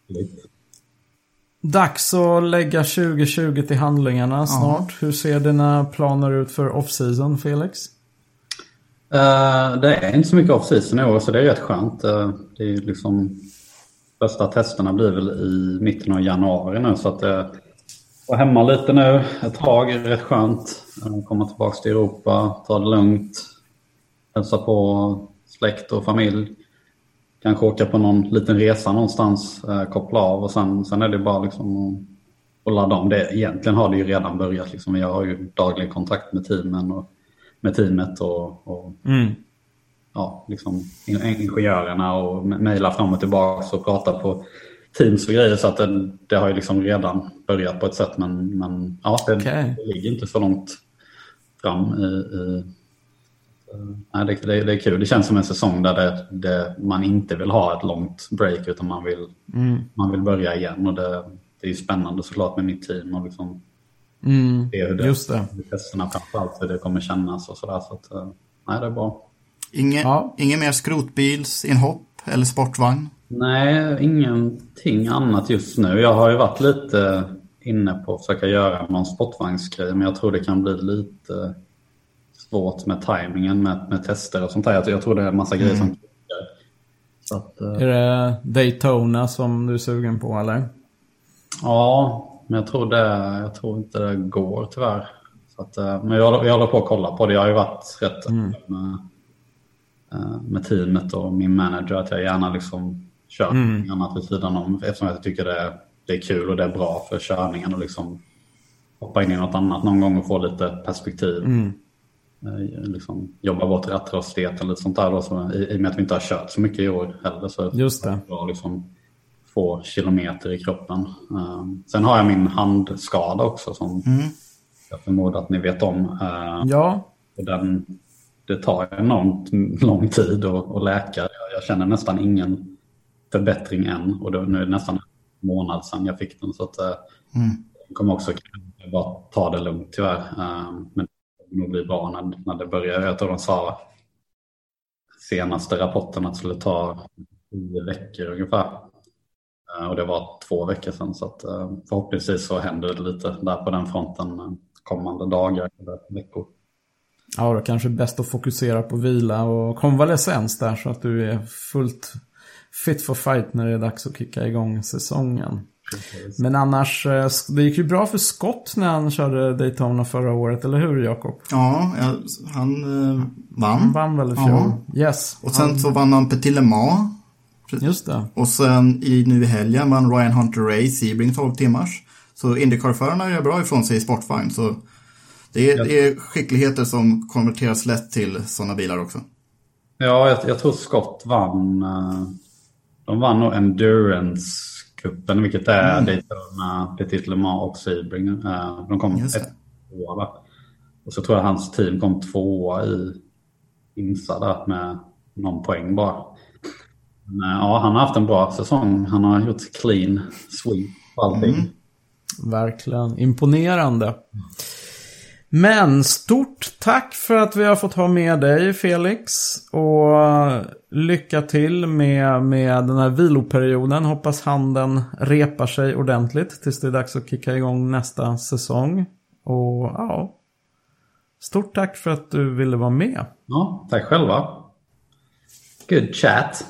Dags att lägga tjugo tjugo till handlingarna snart. Ja. Hur ser dina planer ut för off-season, Felix? Uh, det är inte så mycket off-season i år, så det är rätt skönt. Uh, det är liksom, första testerna blir väl i mitten av januari nu, så att uh, vara hemma lite nu ett tag är rätt skönt. Uh, komma tillbaka till Europa, ta det lugnt, hälsa på släkt och familj. Kanske åka på någon liten resa någonstans, uh, koppla av, och sen, sen är det bara liksom att ladda om. Det, egentligen har det ju redan börjat. Liksom. Jag har ju daglig kontakt med teamen och med teamet och, och mm. ja, liksom ingenjörerna och mejla fram och tillbaka och prata på Teams och grejer, så att det, det har ju liksom redan börjat på ett sätt, men, men ja, det, okay. det ligger inte så långt fram i, i Nej, det, det, det är kul. Det känns som en säsong där det, det, man inte vill ha ett långt break utan man vill, mm. man vill börja igen. Och det, det är ju spännande såklart med mitt team och liksom mm. det, hur det, just det. testerna framförallt hur det kommer kännas och sådär. Så att, nej, det är bra. Inge, ja. Ingen mer skrotbilsinhopp eller sportvagn? Nej, ingenting annat just nu. Jag har ju varit lite inne på att försöka göra någon sportvagnsgrej, men jag tror det kan bli lite svårt med tajmingen med, med tester och sånt där. Jag, jag tror det är en massa mm. grejer som så att, uh... Är det Daytona som du är sugen på, eller? Ja, men jag tror, det, jag tror inte det går tyvärr. Så att, uh, men jag, jag håller på att kolla på det. Jag har ju varit rätt mm. med, uh, med teamet och min manager att jag gärna liksom kör mm. annat vid sidan om, eftersom jag tycker det är, det är kul och det är bra för körningen och liksom hoppa in i något annat någon gång och få lite perspektiv. Mm. Liksom jobba bort rattrostet eller sånt där då, så i, i och med att vi inte har kört så mycket i år heller, så just det. Bra liksom få kilometer i kroppen. Um, sen har jag min handskada också som mm. jag förmodar att ni vet om. Uh, ja. Och den, det tar enormt lång tid att, att läka. Jag, jag känner nästan ingen förbättring än, och då, nu är det nästan en månad sedan jag fick den, så att uh, mm. jag kommer också bara ta det lugnt tyvärr. Uh, men nog bli bra när, när det börjar. Jag tror de sa senaste rapporten att det skulle ta tio veckor ungefär. Uh, och det var två veckor sedan, så att, uh, förhoppningsvis så händer det lite där på den fronten uh, kommande dagar eller veckor. Ja, då kanske bäst att fokusera på vila och konvalescens där, så att du är fullt fit for fight när det är dags att kicka igång säsongen. Precis. Men annars, det gick ju bra för Scott när han körde Daytona förra året, eller hur Jakob? Ja, han eh, vann. Han vann väl i fjol. Ja. Yes. Och sen han... så vann han Petit Le Mans. Just det. Och sen i nu i helgen vann Ryan Hunter Ray Sebring tolv timmars. Så IndyCar-förarna gör bra ifrån sig i sportvagn. Så det är, det är skickligheter som konverteras lätt till sådana bilar också. Ja, jag, jag tror Scott vann. De vann nog Endurance-cupen, vilket är mm. Daytona, Petit Le Mans och Sebring. De kom ett tvåa. Och så tror jag hans team kom tvåa i Insa där med någon poäng bara. Men, ja, han har haft en bra säsong. Han har gjort clean sweep på allting. Mm. Verkligen imponerande. Men stort tack för att vi har fått ha med dig, Felix. Och lycka till med, med den här viloperioden. Hoppas handen repar sig ordentligt tills det är dags att kicka igång nästa säsong. Och ja, stort tack för att du ville vara med. Ja, tack själva. Good chat.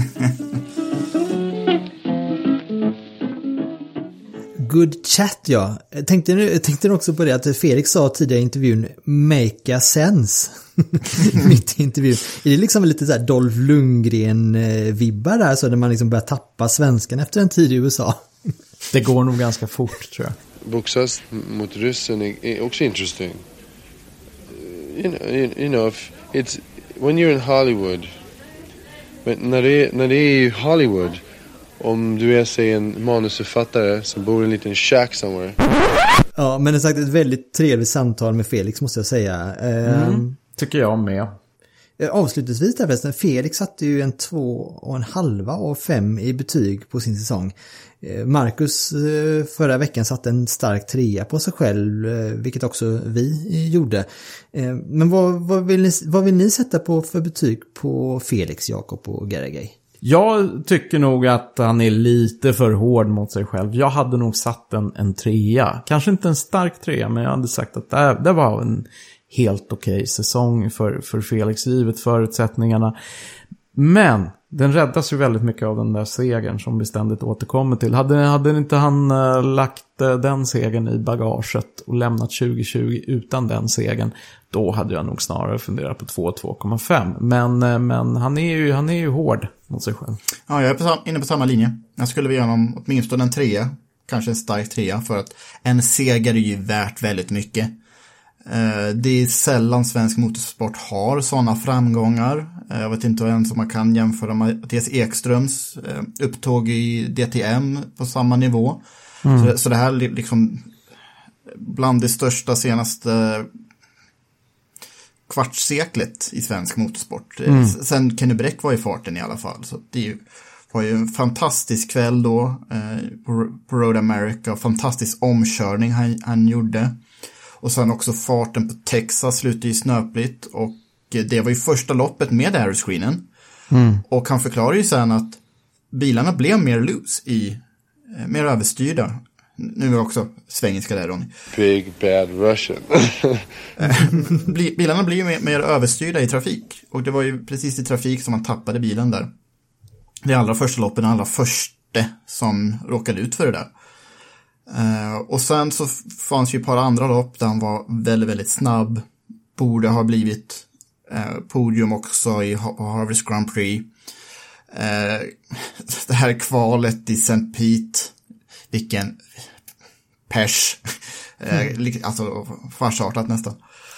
Good chat, ja. Jag tänkte, nu, jag tänkte också på det att Felix sa tidigare i intervjun make a sense. Mitt i intervjun. Är det liksom lite så här Dolph Lundgren-vibbar där, så när man liksom börjar tappa svenskan efter en tid i U S A? Det går nog ganska fort, tror jag. Boxas mot ryssen är, är också intressant. You know, you, you know if it's, when you're in Hollywood, men när det, när det är i Hollywood, om du är sig en manusförfattare som bor i en liten shack somewhere. Ja, men det är sagt ett väldigt trevligt samtal med Felix, måste jag säga. Mm, um, tycker jag med. Avslutningsvis där förresten, Felix satte ju en två och en halva av fem i betyg på sin säsong. Marcus förra veckan satte en stark trea på sig själv, vilket också vi gjorde. Men vad, vad, vill ni, vad vill ni sätta på för betyg på Felix, Jakob och Garagay? Jag tycker nog att han är lite för hård mot sig själv. Jag hade nog satt en, en trea. Kanske inte en stark trea, men jag hade sagt att det, det var en helt okej säsong för, för Felix, givet förutsättningarna. Men den räddas ju väldigt mycket av den där segern som vi ständigt återkommer till. Hade, hade inte han äh, lagt äh, den segern i bagaget och lämnat tjugo tjugo utan den segern, då hade jag nog snarare funderat på två två komma fem. Men, äh, men han, är ju, han är ju hård mot sig själv. Ja, jag är på, inne på samma linje. Jag skulle vilja ge honom åtminstone en trea. Kanske en stark trea, för att en seger är ju värt väldigt mycket. Det är sällan svensk motorsport har sådana framgångar. Jag vet inte ens om man kan jämföra med Mattias Ekströms upptåg i D T M på samma nivå. Mm. Så, så det här liksom bland det största senaste kvartsseklet i svensk motorsport. Mm. Sen Kenny Bräck var i farten i alla fall. Så det är ju, var ju en fantastisk kväll då eh, på, på Road America. Fantastisk omkörning han, han gjorde. Och sen också farten på Texas slutade ju snöpligt. Och det var ju första loppet med aeroscreenen. Mm. Och han förklarar ju sen att bilarna blev mer loose i, eh, mer överstyrda. Nu är också svengelska där, Ronny. Big bad Russian. Bilarna blir ju mer, mer överstyrda i trafik. Och det var ju precis i trafik som man tappade bilen där. Det allra första loppen, allra första som råkade ut för det där. Uh, och sen så fanns ju ett par andra lopp där han var väldigt, väldigt snabb. Borde ha blivit uh, podium också i Harvest Grand Prix. Uh, det här kvalet i Saint Pete. Vilken pers. Mm. Alltså farsartat nästan.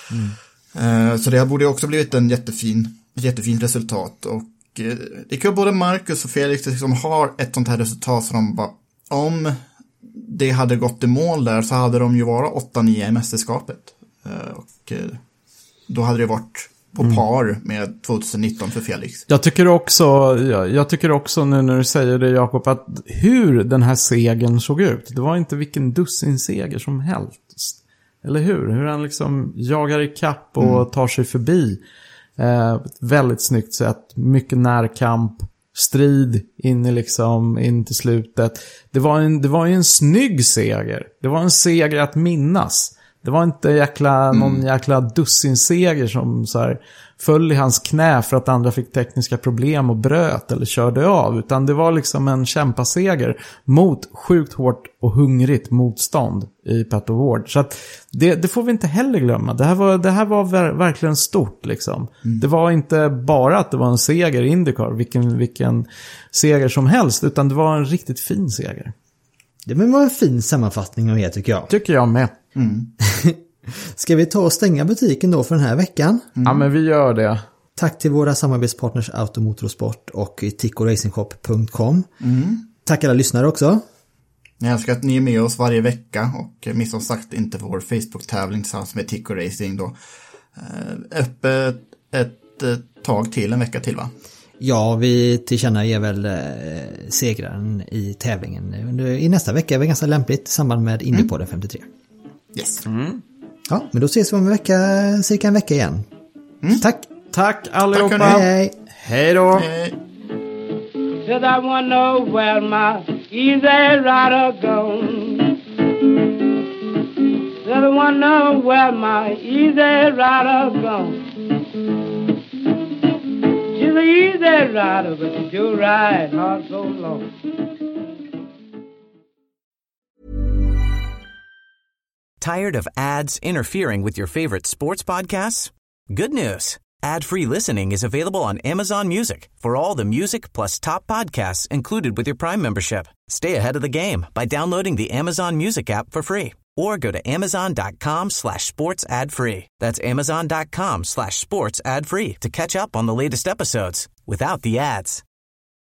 Mm. Så det borde också blivit en jättefin, jättefin resultat. Och det kan både Marcus och Felix som har ett sånt här resultat som de bara, om det hade gått i mål där så hade de ju varit åtta nio i mästerskapet. Och då hade det varit på par med tjugonitton för Felix. Jag tycker också, jag, jag tycker också nu när du säger det, Jakob, att hur den här segern såg ut. Det var inte vilken dussin seger som helst. Eller hur? Hur han liksom jagar i kapp och mm. tar sig förbi. Eh, ett väldigt snyggt sätt. Mycket närkamp. Strid in i liksom, in till slutet. Det var en, det var en snygg seger. Det var en seger att minnas. Det var inte jäkla, mm. någon jäkla dussinseger som så här föll i hans knä för att andra fick tekniska problem och bröt eller körde av. Utan det var liksom en kämpaseger mot sjukt hårt och hungrigt motstånd i Pato Ward. Så att det, det får vi inte heller glömma. Det här var, det här var ver- verkligen stort liksom. Mm. Det var inte bara att det var en seger i IndyCar, vilken, vilken seger som helst, utan det var en riktigt fin seger. Det var en fin sammanfattning av det, tycker jag. Tycker jag med. Mm. Ska vi ta och stänga butiken då för den här veckan? Mm. Ja, men vi gör det. Tack till våra samarbetspartners Automotorsport och Tico Racing Shop punkt com. Mm. Tack alla lyssnare också. Jag älskar att ni är med oss varje vecka och missa som sagt inte vår Facebook-tävling tillsammans med Tico Racing då. Öppet ett, ett tag till, en vecka till, va? Ja, vi tillkännager väl eh, segraren i tävlingen. I nästa vecka är det ganska lämpligt i samband med Indypodden femtiotre. Yes. Mm. Ja, men då ses vi om en vecka, cirka en vecka igen. Mm. Tack. Tack allihopa. Tack, hej. Hej då. Hej. Cause I wanna know where my easy rider gone. Cause I wanna know where my easy rider gone. She's an easy rider, but she do ride hard so long. Tired of ads interfering with your favorite sports podcasts? Good news. Ad-free listening is available on Amazon Music for all the music plus top podcasts included with your Prime membership. Stay ahead of the game by downloading the Amazon Music app for free or go to amazon.com slash sports ad free. That's amazon.com slash sports ad free to catch up on the latest episodes without the ads.